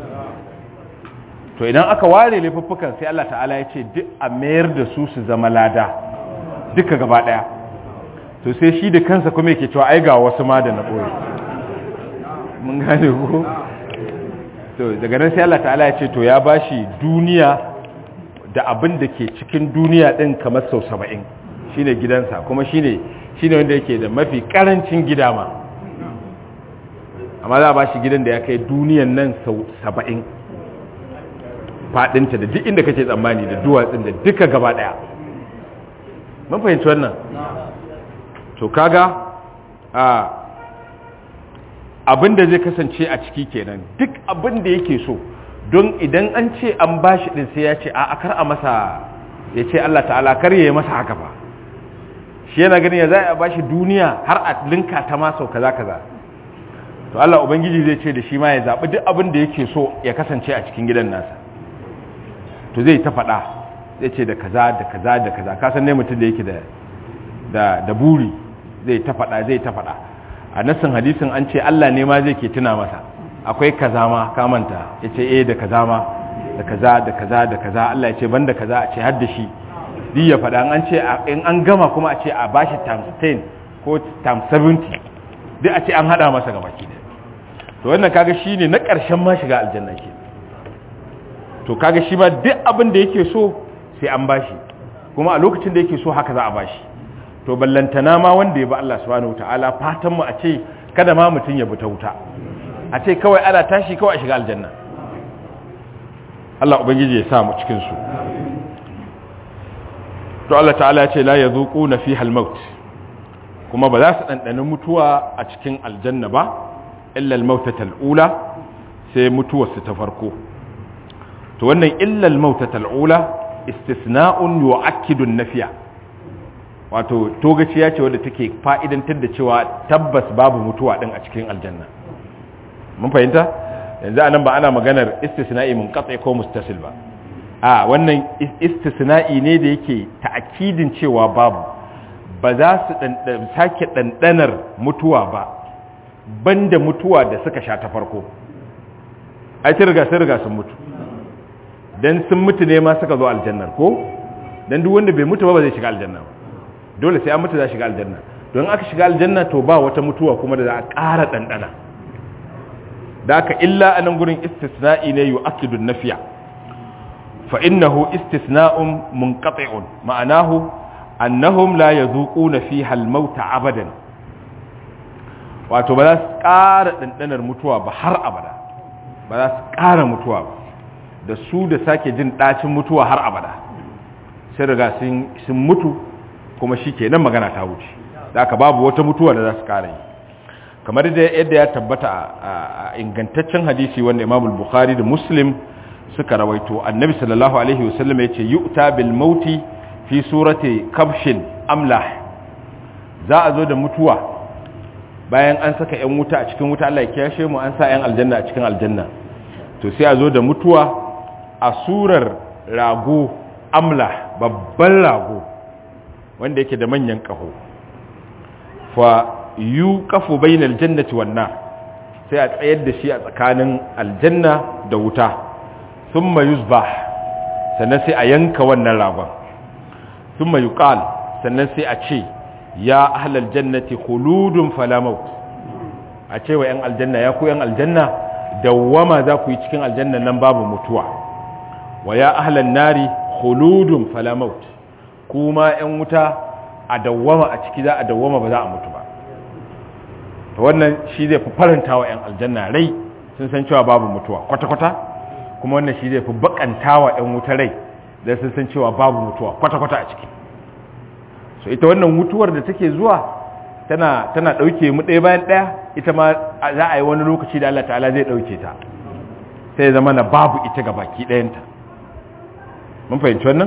to idan aka ware laifuffukan sai Allah ta'ala ya ce duk a mayar da su su zama lada duka gaba ɗaya to sai shi da kansa kuma yake cewa ai ga wasu ma da na ɓoye mun gane ko to daga nan sai Allah ta'ala ya ce to ya bashi duniya da abin da ke cikin duniya din kamar sau saba'in shine gidansa kuma shine shine wanda yake da mafi karancin gida ma amma za a bashi gidan da ya kai duniyan nan sau saba'in fadinta da duk inda kake tsammani da duwatsun da duka gaba daya mun fahimci wannan to kaga a abin da zai kasance a ciki kenan duk abin da yake so don idan an ce an bashi din sai ya ce a kar a masa ya ce Allah ta'ala kar ya yi masa haka ba shi yana ganin ya za a bashi duniya har a linka ta ma sau kaza kaza to Allah ubangiji zai ce da shi ma ya zaɓi duk abin da yake so ya kasance a cikin gidan nasa to zai ta faɗa zai ce da kaza da kaza da kaza ka san ne mutum da yake da da da buri zai ta faɗa zai ta faɗa a nassin hadisin an ce Allah ne ma zai ke tuna masa akwai kaza ma ka manta yace eh da kaza ma da kaza da kaza da kaza Allah ya ce banda kaza a ce har da shi duk ya faɗa an ce in an gama kuma a ce a bashi times ten ko times seventy duk a ce an hada masa gaba ki to wannan kaga shine na ƙarshen ma shiga aljanna ke to kaga shi ma duk abin da yake so sai an bashi kuma a lokacin da yake so haka za a bashi to ballantana ma wanda ya bi Allah subhanahu wataala fatan mu a ce kada ma mutun ya bi ta wuta a ce kawai ana tashi kawai a shiga aljanna Allah ubangiji ya sa mu cikin su to Allah ta'ala ya ce la yazuquna fiha al-maut kuma ba za su dandana mutuwa a cikin aljanna ba illa al-mautatal ula sai mutuwar su ta farko to wannan illa al-mautatal ula istisna'un yu'akkidu an-nafiya wato togaciya ce wadda take fa'idantar da cewa tabbas babu mutuwa din a cikin aljanna mun fahimta yanzu anan ba ana maganar istisna'i munqati ko mustasil ba a wannan istisna'i ne da yake ta'kidin cewa babu ba za su sake dandanar mutuwa ba banda mutuwa da suka sha ta farko ai ta riga sun riga sun mutu dan sun mutu ne ma suka zo aljannar ko dan duk wanda bai mutu ba ba zai shiga aljanna ba dole sai an mutu za shiga aljanna don aka shiga aljanna to ba wata mutuwa kuma da za a ƙara dandana da aka illa anan gurin istisna'i ne yu'akkidu an-nafiya fa innahu istisna'un munqati'un ma'anahu annahum la yazuquna fiha al-maut abadan wato ba za su ƙara dandanar mutuwa ba har abada ba za su ƙara mutuwa ba da su da sake jin ɗacin mutuwa har abada sai riga sun mutu kuma shi ke nan magana ta wuce da aka babu wata mutuwa da za su kara yi kamar da yadda ya tabbata a ingantaccen hadisi wanda Imam Bukhari da Muslim suka rawaito annabi sallallahu alaihi wasallam yace yu'ta bil mauti fi surati kabshin amlah za a zo da mutuwa bayan an saka yan wuta a cikin wuta Allah ya kiyashe mu an sa yan aljanna a cikin aljanna to sai a zo da mutuwa a surar rago amlah babban rago wanda yake da manyan kaho fa yuqafu bainal jannati wan nar sai a tsayar da shi a tsakanin aljanna da wuta thumma yuzbah sannan sai a yanka wannan ragon thumma yuqal sannan sai a ce ya ahlal jannati khuludun fala maut a ce wa yan aljanna ya ku yan aljanna dawwama za ku yi cikin aljanna nan babu mutuwa wa ya ahlan nari khuludun fala maut kuma yan wuta a dawwama a ciki za a dawwama ba za a mutu ba to wannan shi zai fi faranta wa yan aljanna rai sun san cewa babu mutuwa kwata-kwata kuma wannan shi zai fi bakanta wa yan wuta rai da sun san cewa babu mutuwa kwata-kwata a ciki so ita wannan mutuwar da take zuwa tana tana dauke mu ɗaya bayan ɗaya ita ma za a yi wani lokaci da Allah ta'ala zai dauke ta sai zama na babu ita ga baki ɗayanta mun fahimci wannan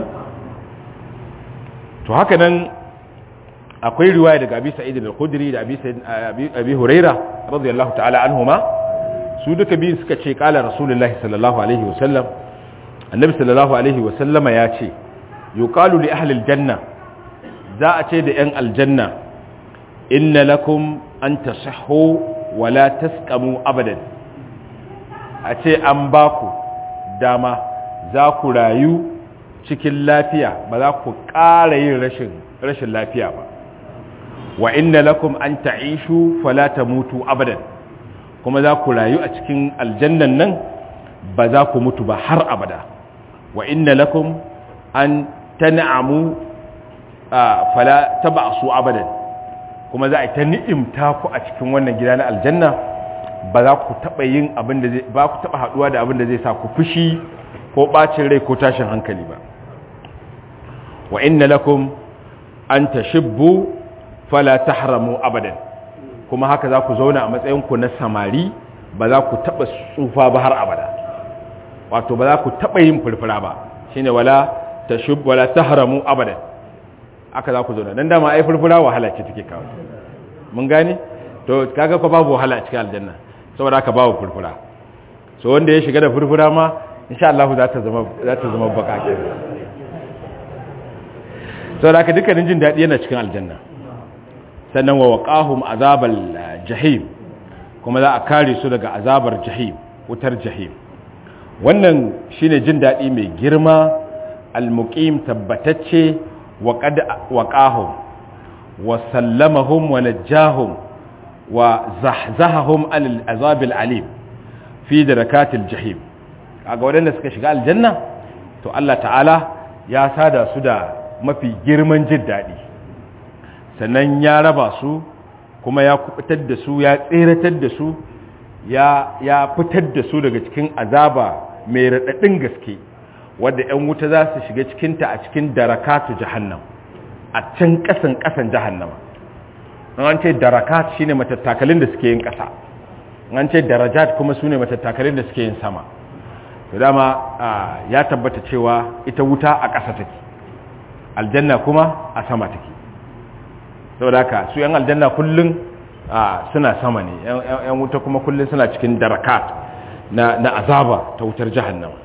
to haka nan akwai riwaya daga Abi Sa'id al-Khudri da Abi Sa'id Abi Huraira radiyallahu ta'ala anhuma su duka biyu suka ce qala Rasulullahi sallallahu alaihi wasallam annabi sallallahu alaihi wasallama ya ce yuqalu li ahli al-janna za a ce da yan aljanna inna lakum an tasihhu wa la tasqamu abadan a ce an ba ku dama za ku rayu cikin lafiya ba za ku ƙara yin rashin rashin lafiya ba wa inna lakum an ta'ishu fala tamutu abadan kuma za ku rayu a cikin aljannan nan ba za ku mutu ba har abada wa inna lakum an tan'amu fala tab'asu abadan kuma za a ta ni'imta ku a cikin wannan gida na aljanna ba za ku taba yin abin da zai ba ku taba haduwa da abin da zai sa ku fushi ko bacin rai ko tashin hankali ba wa inna lakum an tashibbu fala tahramu abadan kuma haka za ku zauna a matsayin ku na samari ba za ku taba tsufa ba har abada wato ba za ku taba yin furfura ba shine wala tashib wala tahramu abadan aka za ku zauna dan dama ai furfura wahala ce take kawo mun gane to kaga ko babu wahala a cikin aljanna saboda haka babu furfura so wanda ya shiga da furfura ma insha Allah za ta zama za ta zama bakake saboda haka dukkanin jin dadi yana cikin aljanna sannan wa waqahum azabal jahim kuma za a kare su daga azabar jahim wutar jahim wannan shine jin dadi mai girma almuqim tabbatacce wa qad waqahum wa sallamahum wa najjahum wa zahzahahum anil azabil alim fi darakatil jahim kaga wadanda suka shiga aljanna to Allah ta'ala ya sada su da mafi girman jin dadi sannan ya raba su kuma ya kubutar da su ya tseratar da su ya ya fitar da su daga cikin azaba mai radadin gaske wanda ƴan wuta za su shiga cikin ta a cikin darakatu jahannam a can kasan kasan jahannama an ce darakat shine matattakalin da suke yin kasa an ce darajat kuma sune matattakalin da suke yin sama to dama ya tabbata cewa ita wuta a kasa take aljanna kuma a sama take saboda haka su yan aljanna kullun suna sama ne yan wuta kuma kullun suna cikin darakat na na azaba ta wutar jahannama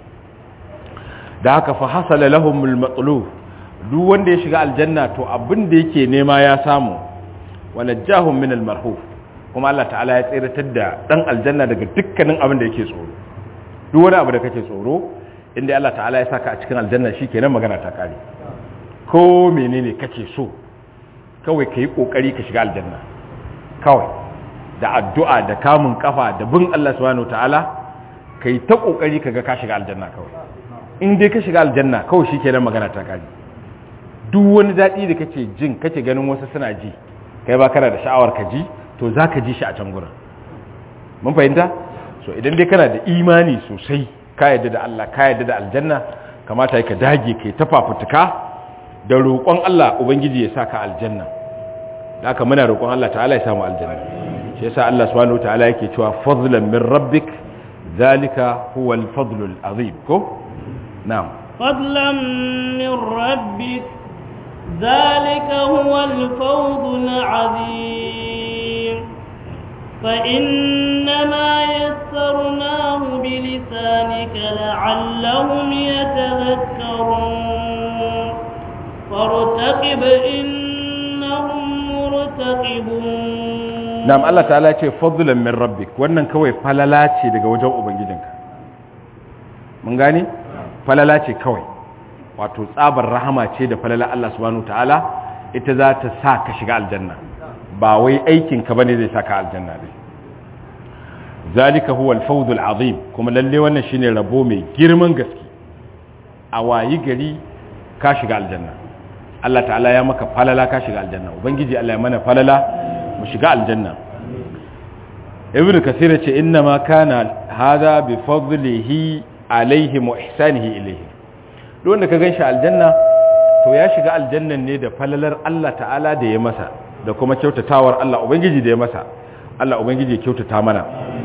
da haka fa hasala lahumul matlub duk wanda ya shiga aljanna to abin da yake nema ya samu walajahum min almarhuf kuma Allah ta'ala ya tsiratar da dan aljanna daga dukkanin abin da yake tsoro duk wani abu da kake tsoro inda Allah ta'ala ya saka a cikin aljanna shikenan magana ta kare ko menene kake so kawai kai kokari ka shiga aljanna kawai da addu'a da kamun kafa da bin Allah subhanahu ta'ala kai ta kokari kaga ka shiga aljanna kawai in dai ka shiga aljanna kawai shikenan magana ta kare duk wani dadi da kake jin kake ganin wasu suna ji kai ba kana da sha'awar ka ji to zaka ji shi a can gurin mun fahimta so idan dai kana da imani sosai ka yadda da Allah ka yadda da aljanna kamata ka dage kai ta fafutuka da roƙon Allah ubangiji ya saka aljanna haka muna roƙon Allah ta'ala ya samu aljanna shi yasa Allah subhanahu wataala yake cewa fadlan min rabbik zalika huwa al-fadlu al-azim ko na'am fadlan min rabbik zalika huwa al-fawzu al-azim fa innama yassarnahu bi lisanika la'allahum yatadhakkarun fartaqib innahum murtaqibun. Na'am, Allah ta'ala ce fadlan min rabbik, wannan kawai falala ce daga wajen ubangijinka. Mun gane? Falala ce kawai. Wato tsabar rahama ce da falala Allah subhanahu ta'ala ita za ta sa ka shiga aljanna. Ba wai aikin ka bane zai saka aljanna dai. Zalika huwa al-fawz al-azim, kuma lalle wannan shine rabo mai girman gaske. A wayi gari ka shiga aljanna. Allah ta'ala ya maka falala ka shiga aljanna. Ubangiji Allah ya mana falala mu shiga aljanna. Ibn Kathir ce inna ma kana hada bi fadlihi alaihi wa ihsanihi ilayhi. Duk wanda ka ganshi aljanna to ya shiga aljannan ne da falalar Allah ta'ala da ya masa da kuma kyautatawar Allah ubangiji da ya masa. Allah ubangiji ya kyautata mana.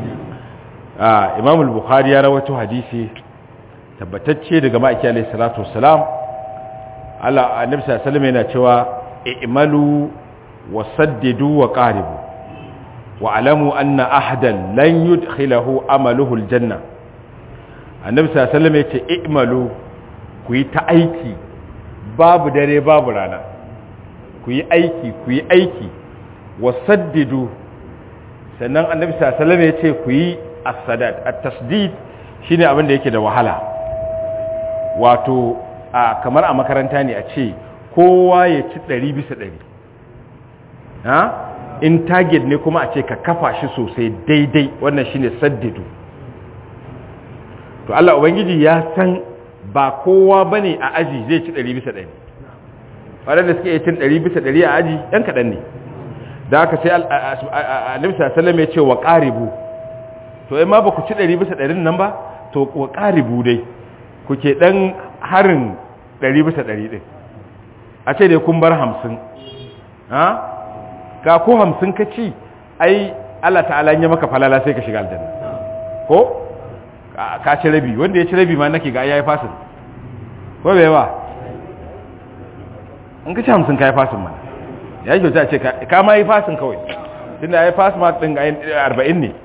Ah Imam al-Bukhari ya rawaito hadisi tabbatacce daga ma'aiki alayhi salatu wassalam. Allah annabi sallallahu alaihi wasallam yana cewa i'malu wasaddidu wa qaribu wa alamu anna ahadan lan yudkhilahu amaluhu aljanna. Annabi sallallahu alaihi wasallam yace i'malu, ku yi ta aiki babu dare babu rana, ku yi aiki ku yi aiki wasaddidu. Sannan annabi sallallahu alaihi wasallam yace ku yi as-sadad. At-tasdid shine abin da yake da wahala, wato a kamar a makaranta ne a ce kowa ya ci ɗari bisa ɗari. Ha? In target ne kuma a ce ka kafa shi sosai daidai, wannan shine saddidu. To Allah ubangiji ya san ba kowa bane a aji zai ci ɗari bisa ɗari. Waɗanda suke yi cin ɗari bisa ɗari a aji ɗan kaɗan ne. Da haka sai Annabi sallallahu alaihi wasallam ya ce wa qaribu. To in ma ba ku ci ɗari bisa ɗarin nan ba, to wa qaribu dai kuke ɗan harin ɗari bisa ɗari ɗin. A ce dai kun bar hamsin. Ha? Ka ko hamsin ka ci, ai Allah ta'ala ya maka falala sai ka shiga aljanna. Ko? Ka ci rabi, wanda ya ci rabi ma nake ga yayi fasin. Ko bai ba? In ka ci hamsin ka yi fasin mana. Ya yi kyauta ce ka ma yi fasin kawai. Tunda ya yi fasin ma ɗin arba'in ne.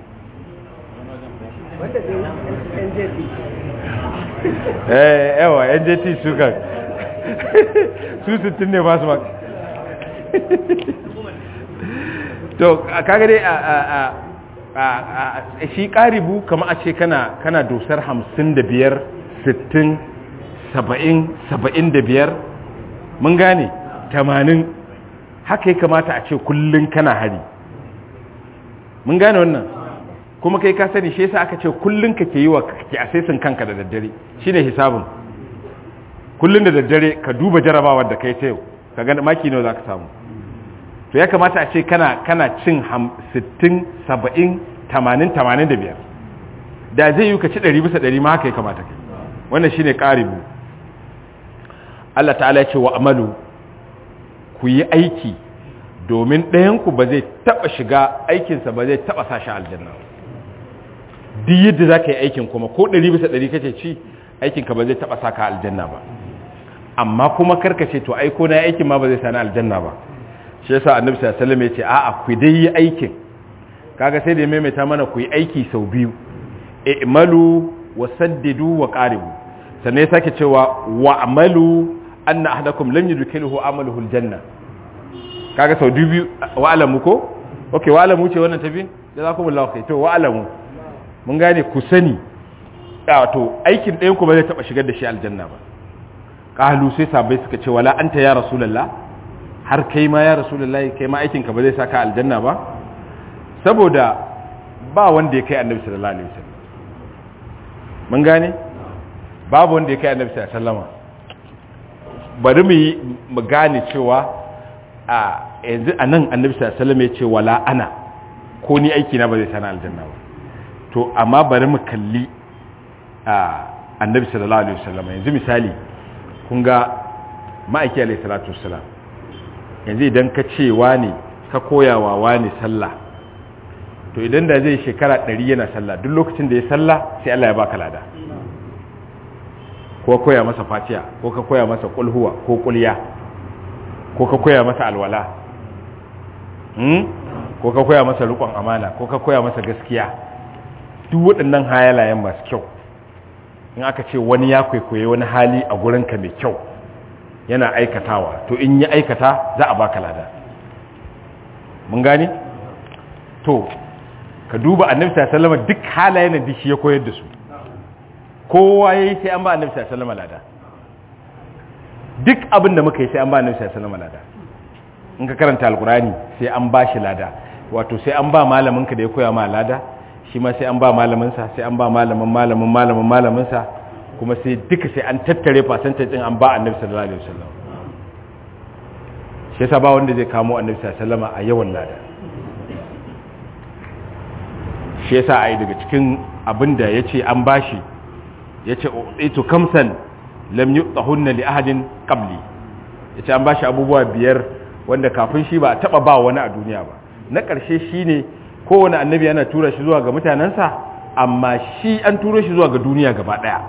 Eh, yawa, N J T su kan. Su sittin ne fasin ma. To kaga dai a a shi karibu kamar a ce kana kana dosar hamsin da biyar, sittin, saba'in, saba'in da biyar, mun gane tamanin. Haka ya kamata a ce kullun kana hari. Mun gane wannan, kuma kai ka sani shi yasa aka ce kullun kake yi wa kake assessin kanka da daddare, shine hisabin. Kullun da daddare ka duba jarabawar da kai ta yau, ka ga maki nawa zaka samu. To ya kamata a ce kana kana cin sittin, saba'in, tamanin, tamanin da biyar. Da zai yi ka ci ɗari bisa ɗari ma haka ya kamata kai. Wannan shine qaribu. Allah ta'ala ya ce wa amalu, ku yi aiki, domin ɗayanku ba zai taɓa shiga aikinsa ba zai taɓa sa shi aljanna. Duk yadda za ka yi aikin kuma ko ɗari bisa ɗari kace ci, aikinka ba zai taɓa sa ka aljanna ba. Amma kuma karkace to aiko na aikin ma ba zai sani aljanna ba. Shi yasa annabi sallallahu alaihi wasallam ya ce a'a ku dai yi aikin. Kaga sai da ya maimaita mana ku yi aiki sau biyu. I'malu wasaddidu wa qaribu. Sannan ya sake cewa wa'malu anna ahadakum lam yudkhiluhu amaluhu aljanna. Kaga sau biyu wa alamu ko? Okay, wa alamu ce wannan tafi? Jazakumullahu khair. To wa alamu. Mun gane ku sani. To aikin ɗayan ku ba zai taba shigar da shi aljanna ba. Qalu sai sabai suka ce wala anta ya rasulullah? Har kai ma ya rasulullahi kai ma aikin ka ba zai saka aljanna ba? Saboda ba wanda ya kai annabi sallallahu alaihi wasallam. Mun gane? Babu wanda ya kai annabi sallallahu alaihi wasallam. Bari mu yi mu gane cewa a yanzu anan annabi sallallahu alaihi wasallam ya ce wala ana, ko ni aiki na ba zai sana aljanna ba. To amma bari mu kalli a annabi sallallahu alaihi wasallam. Yanzu misali kun ga ma'aiki alaihi salatu wassalam, yanzu idan ka ce wani ka koyawa wani sallah to idan da zai shekara ɗari yana sallah duk lokacin da ya sallah sai Allah ya baka lada ko koya masa fatiha ko ka koya masa kulhuwa ko kulya ko ka koya masa alwala hmm? ko ka koya masa riƙon amana ko ka koya masa gaskiya duk waɗannan halayen masu kyau in aka ce wani ya kwaikwaye wani hali a gurinka mai kyau yana aikatawa to in ya aikata za a baka lada mun gane to ka duba annabi sallallahu alaihi wasallam duk halayen da shi ya koyar da su kowa yayi sai an ba annabi sallallahu alaihi wasallam lada duk abin da muka yi sai an ba annabi sallallahu alaihi wasallam lada in ka karanta alqurani sai an ba shi lada wato sai an ba malamin ka da ya koya ma lada shi ma sai an ba malamin sa sai an ba malamin malamin malamin malamin sa kuma sai duka sai an tattare percentage din an ba annabi sallallahu alaihi wasallam shi yasa ba wanda zai kamo annabi sallallahu alaihi wasallam a yawan lada shi yasa ai daga cikin abinda yace an bashi yace uitu kamsan lam yu'tahunna li ahadin qabli yace an bashi abubuwa biyar wanda kafin shi ba a taba ba wani a duniya ba na karshe shine kowane annabi yana tura shi zuwa ga mutanansa amma shi an turo shi zuwa ga duniya gaba daya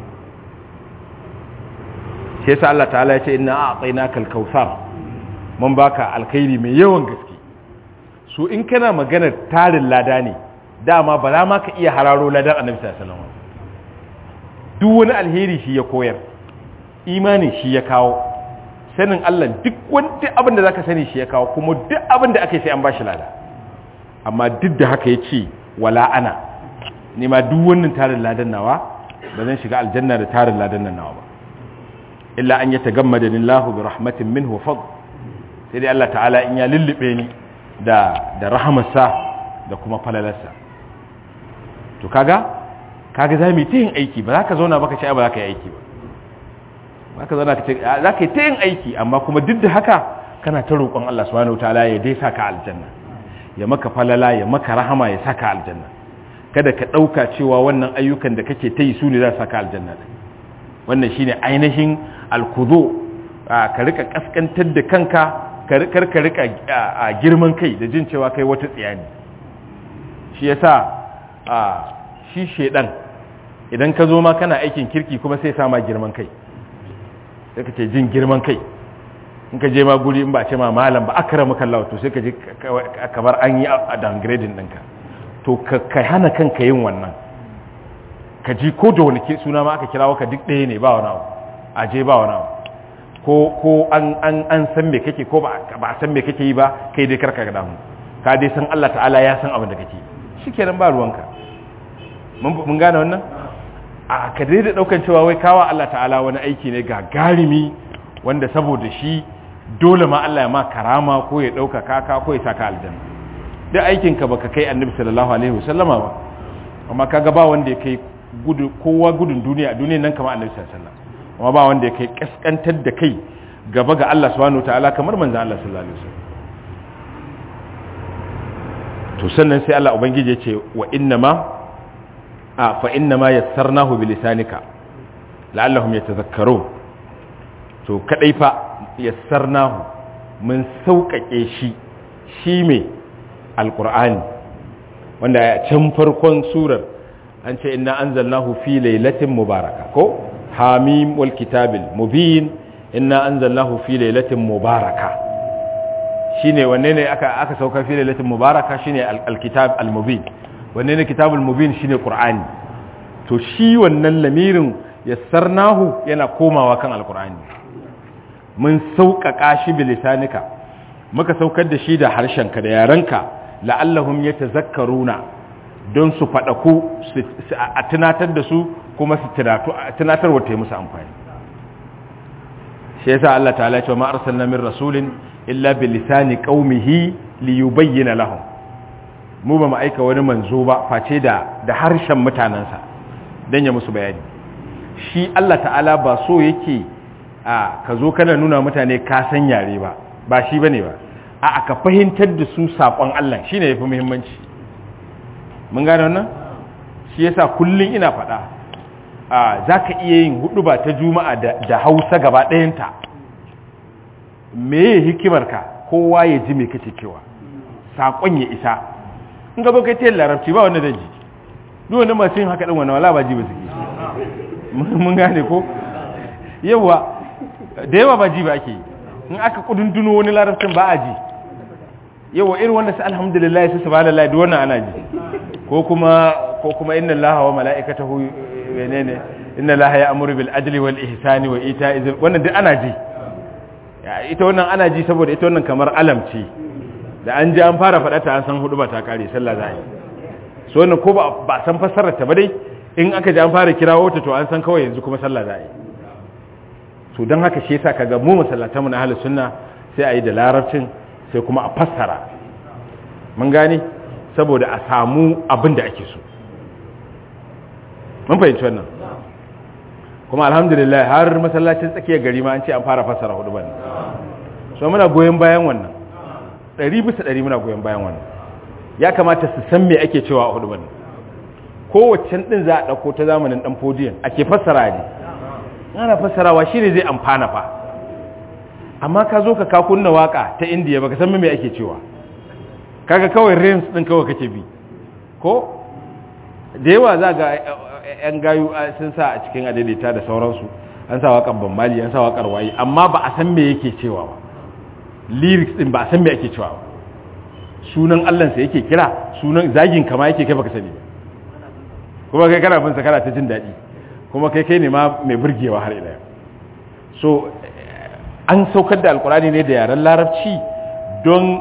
shi yasa Allah ta'ala yace inna a'tainakal kautsar mun baka alkhairi mai yawan gaske su in kana maganar tarin lada ne dama ba za ma ka iya hararo ladan annabi sallallahu alaihi wasallam duk wani alheri shi ya koyar imani shi ya kawo sanin Allah duk wanda abin da zaka sani shi ya kawo kuma duk abin da ake sai an bashi lada amma duk da haka yace wala ana ni ma duk wannan tarin ladan nawa ba zan shiga aljanna da tarin ladan nan nawa ba illa an yatagammada lillahu bi rahmatin minhu wa fadl sai dai Allah ta'ala in ya lullube ni da da rahamarsa da kuma falalarsa to kaga kaga za mu yi ta yin aiki ba za ka zauna baka ce ba za ka yi aiki ba za ka zauna ka ce za ka yi ta yin aiki amma kuma duk da haka kana ta roƙon Allah subhanahu wataala ya dai saka aljanna ya maka falala ya maka rahama ya saka aljanna kada ka ɗauka cewa wannan ayyukan da kake ta yi su ne za su saka aljanna wannan shine ainihin alkuzo ka rika kaskantar da kanka kar ka rika girman kai da jin cewa kai wata tsiya ne shi yasa shi shedan idan ka zo ma kana aikin kirki kuma sai sama girman kai sai ka ce jin girman kai in ka je ma guri in ba ce ma malam ba akramu kallahu to sai ka je kamar an yi a downgrading ɗinka to ka hana kanka yin wannan ka ji ko da wani suna ma aka kirawo ka duk ɗaya ne ba wani abu a je ba wani abu ko ko an an an san me kake ko ba ba san me kake yi ba kai dai karka ga damu ka dai san Allah ta'ala ya san abin da kake shikenan ba ruwanka mun mun gane wannan a ka dai da daukan cewa wai kawa Allah ta'ala wani aiki ne gagarimi wanda saboda shi dole ma Allah ya ma karama ko ya dauka kaka ko ya saka aljanna duk aikin ka baka kai annabi sallallahu alaihi wasallama ba amma kaga ba wanda ya kai gudu kowa gudun duniya duniyan nan kamar annabi sallallahu alaihi wasallam amma ba wanda ya kai kaskantar da kai gaba ga Allah subhanahu wataala kamar manzon Allah sallallahu alaihi wasallam to sannan sai Allah ubangiji ya ce wa innama a fa innama yassarnahu bilisanika la'allahum yatadhakkarun to kadai fa yassarnahu mun sauƙaƙe shi shi me alqur'ani wanda a can farkon surar an ce inna anzalnahu fi lailatin mubaraka ko hamim wal kitabil mubin inna anzalnahu fi lailatin mubaraka shine wanne ne aka aka sauka fi lailatin mubaraka shine alkitab almubin wanne ne kitabul mubin shine qur'ani to shi wannan lamirin yassarnahu yana komawa kan alqur'ani mun sauƙaƙa shi bilisanika muka saukar da shi da harshenka da yarenka la'allahum yatazakkaruna don su faɗaku a tunatar da su kuma su tunatar wa musu amfani shi yasa Allah ta'ala ce ma arsalna min rasulin illa bi lisani qaumihi li yubayyana lahum mu ba mu aika wani manzo ba face da da harshen mutanansa dan ya musu bayani shi Allah ta'ala ba so yake a ka zo kana nuna mutane ka san yare ba ba shi bane ba a aka fahimtar da su sakon Allah shine yafi muhimmanci mun gane wannan shi yasa kullun ina faɗa a zaka iya yin huduba ta juma'a da, da Hausa gaba ɗayanta meye hikimar ka kowa ya ji me kake cewa sakon ya isa in ga kai ta larabci ba wanda zai ji duk wanda masu yin haka din wannan wala ba ji ba suke mun gane ko yawa da yawa ba ji ba ake yi in aka kudunduno wani larabcin ba a ji yawa irin wanda su alhamdulillah su subhanallah duk wannan ana ji ko kuma ko kuma inna allaha wa mala'ikatahu menene inna allaha ya'muru bil adli wal ihsani wa ita'i zil wannan duk ana ji ita wannan ana ji saboda ita wannan kamar alam ce da an ji an fara faɗa ta an san hudu ba ta kare sallah za a yi so wannan ko ba ba san fassarar ta ba dai in aka ji an fara kirawo ta to an san kawai yanzu kuma sallah za a yi to don haka shi yasa kaga mu masallatan mu na ahlus sunna sai a yi da larabcin sai kuma a fassara mun gane saboda a samu abin da ake so mun fahimci wannan kuma alhamdulillah har masallacin tsakiyar gari ma an ce an fara fassara hudu ban so muna goyen bayan wannan ɗari bisa ɗari muna goyen bayan wannan ya kamata su san me ake cewa a hudu ban kowace din za a ɗauko ta zamanin ɗan fodiyan ake fassara ne ana fassarawa shi ne zai amfana fa amma ka zo ka ka kunna waka ta indiya baka san me ake cewa kaga kawai rems din kawai kake bi ko da yawa za ga yan gayu sun sa a cikin adaidaita da sauransu an sa waƙar bambali an sa waƙar wayi amma ba a san me yake cewa ba lyrics din ba a san me ake cewa ba sunan allansa yake kira sunan zagin kama yake kai baka sani ba kuma kai kana bin sa kana ta jin daɗi kuma kai kai ne ma mai burgewa har ila so an saukar da alkurani ne da yaren larabci don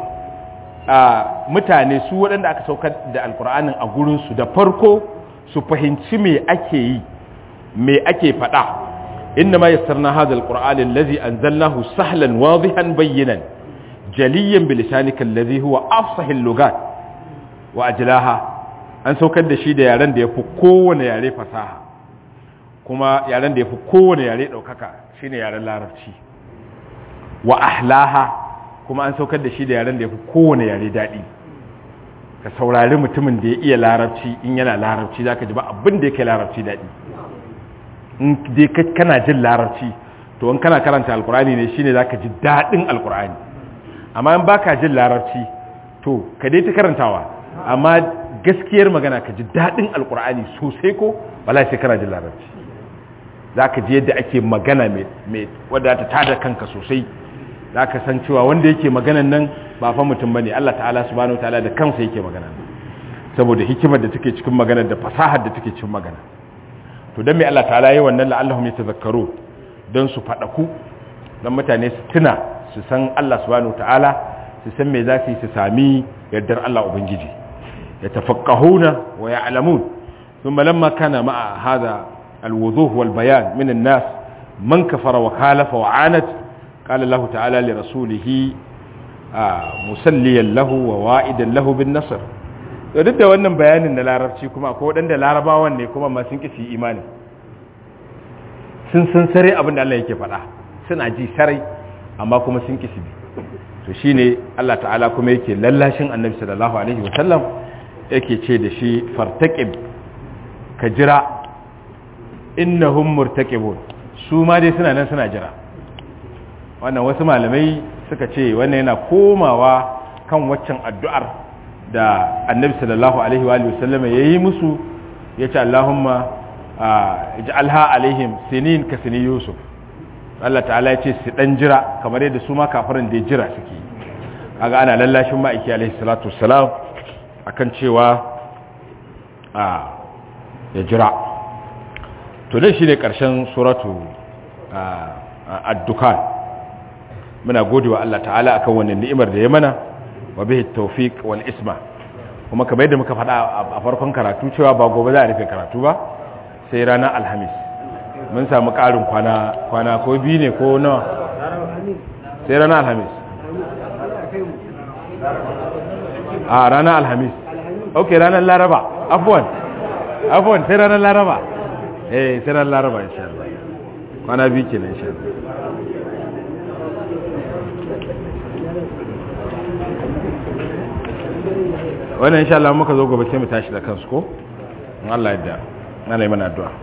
mutane su waɗanda aka saukar da alkur'anin a gurinsu da farko su fahimci me ake yi me ake faɗa inna ma yassarna hadha alqur'ana allazi anzalnahu sahlan wadihan bayyinan jaliyan bilisanika allazi huwa afsahul lugat wa ajlaha an saukar da shi da yaren da yafi kowane yare fasaha kuma yaren da yafi kowane yare daukaka shine yaren larabci wa ahlaha kuma an saukar da shi da yaren da yafi kowane yare dadi ka saurari mutumin da ya iya larabci in yana larabci zaka ji ba abin da yake larabci dadi in dai kana jin larabci to in kana karanta alkur'ani ne shine zaka ji dadin alkur'ani amma in baka jin larabci to ka dai ta karantawa amma gaskiyar magana ka ji dadin alkur'ani sosai ko wallahi sai kana jin larabci zaka ji yadda ake magana mai mai wadda ta tada kanka sosai zaka san cewa wanda yake maganan nan ba fa mutum bane Allah ta'ala subhanahu wataala da kansa yake magana saboda hikimar da take cikin magana da fasahar da take cikin magana to dan me Allah ta'ala yayi wannan la'allahum yatazakkaru dan su fadaku dan mutane su tuna su san Allah subhanahu wataala su san me za su yi su sami yardar Allah ubangiji yatafaqqahuna wa ya'lamun thumma lamma kana ma'a hadha alwuduh wal bayan min an-nas man kafara wa khalafa wa anat qala Allah ta'ala li rasulihi musalliyan lahu wa wa'idan lahu bin nasr to duk da wannan bayanin na larabci kuma ko wadanda larabawan ne kuma ma sun kici imani sun san sare abin da Allah yake faɗa suna ji sarai amma kuma sun kici to shine Allah ta'ala kuma yake lallashin annabi sallallahu alaihi wa sallam yake ce da shi fartaqib ka jira innahum murtaqibun su ma dai suna nan suna jira wannan wasu malamai suka ce wannan yana komawa kan waccan addu'ar da annabi sallallahu alaihi wa sallam ya yi musu ya ce Allahumma ij'alha alaihim sinin ka sini Yusuf Allah ta'ala ya ce su dan jira kamar yadda su ma kafirin da jira suke kaga ana lallashin ma'aiki alaihi salatu wassalam akan cewa ya jira to dai shine karshen suratu ad-dukan muna godewa Allah ta'ala akan wannan ni'imar da ya mana wa bihi tawfiq wal isma kuma kamar yadda muka faɗa a farkon karatu cewa ba gobe za a rufe karatu ba sai ranar alhamis mun samu ƙarin kwana kwana ko biyu ne ko nawa sai ranar alhamis a ranar alhamis ok ranar laraba afwan afwan sai ranar laraba eh sai ranar laraba insha Allah kwana biyu kenan insha Allah wannan insha Allah muka zo gobe sai mu tashi da kansu ko in Allah ya yarda na yi mana addu'a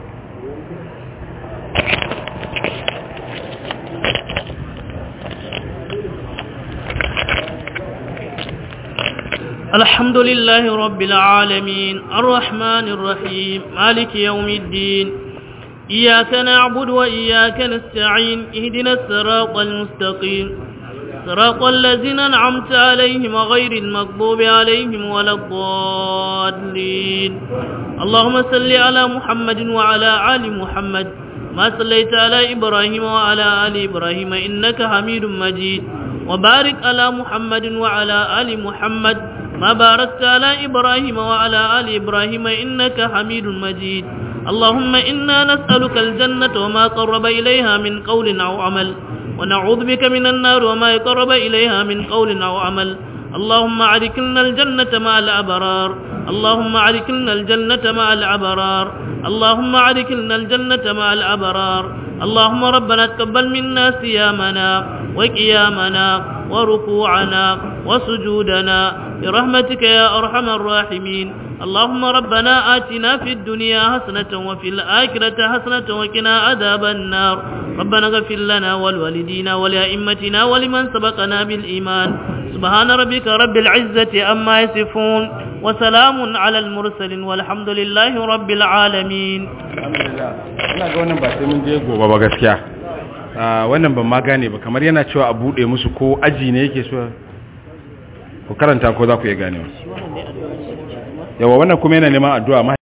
الحمد لله رب العالمين الرحمن الرحيم مالك يوم الدين إياك نعبد وإياك نستعين اهدنا الصراط المستقيم صراط الذين أنعمت عليهم غير المغضوب عليهم ولا الضالين اللهم صل على محمد وعلى آل محمد ما صليت على إبراهيم وعلى آل إبراهيم إنك حميد مجيد وبارك على محمد وعلى آل محمد ما باركت على إبراهيم وعلى آل إبراهيم إنك حميد مجيد اللهم إنا نسألك الجنة وما قرب إليها من قول أو عمل ونعوذ بك من النار وما يقرب إليها من قول أو عمل اللهم أدخلنا الجنة مع الأبرار اللهم أدخلنا الجنة مع الأبرار اللهم أدخلنا الجنة مع الأبرار اللهم ربنا تقبل منا صيامنا وقيامنا وركوعنا وسجودنا برحمتك يا أرحم الراحمين اللهم ربنا آتنا في الدنيا حسنة وفي الآخرة حسنة وقنا عذاب النار ربنا اغفر لنا ولوالدينا ولأئمتنا ولمن سبقنا بالإيمان سبحان ربك رب العزة أما يصفون وسلام على المرسلين والحمد لله رب العالمين alhamdulillah ina ga wannan ba sai mun je gobe ba gaskiya wannan ban ma gane ba kamar yana cewa a bude musu ko aji ne yake so ku karanta ko za ku iya ganewa yawa wannan kuma yana neman addu'a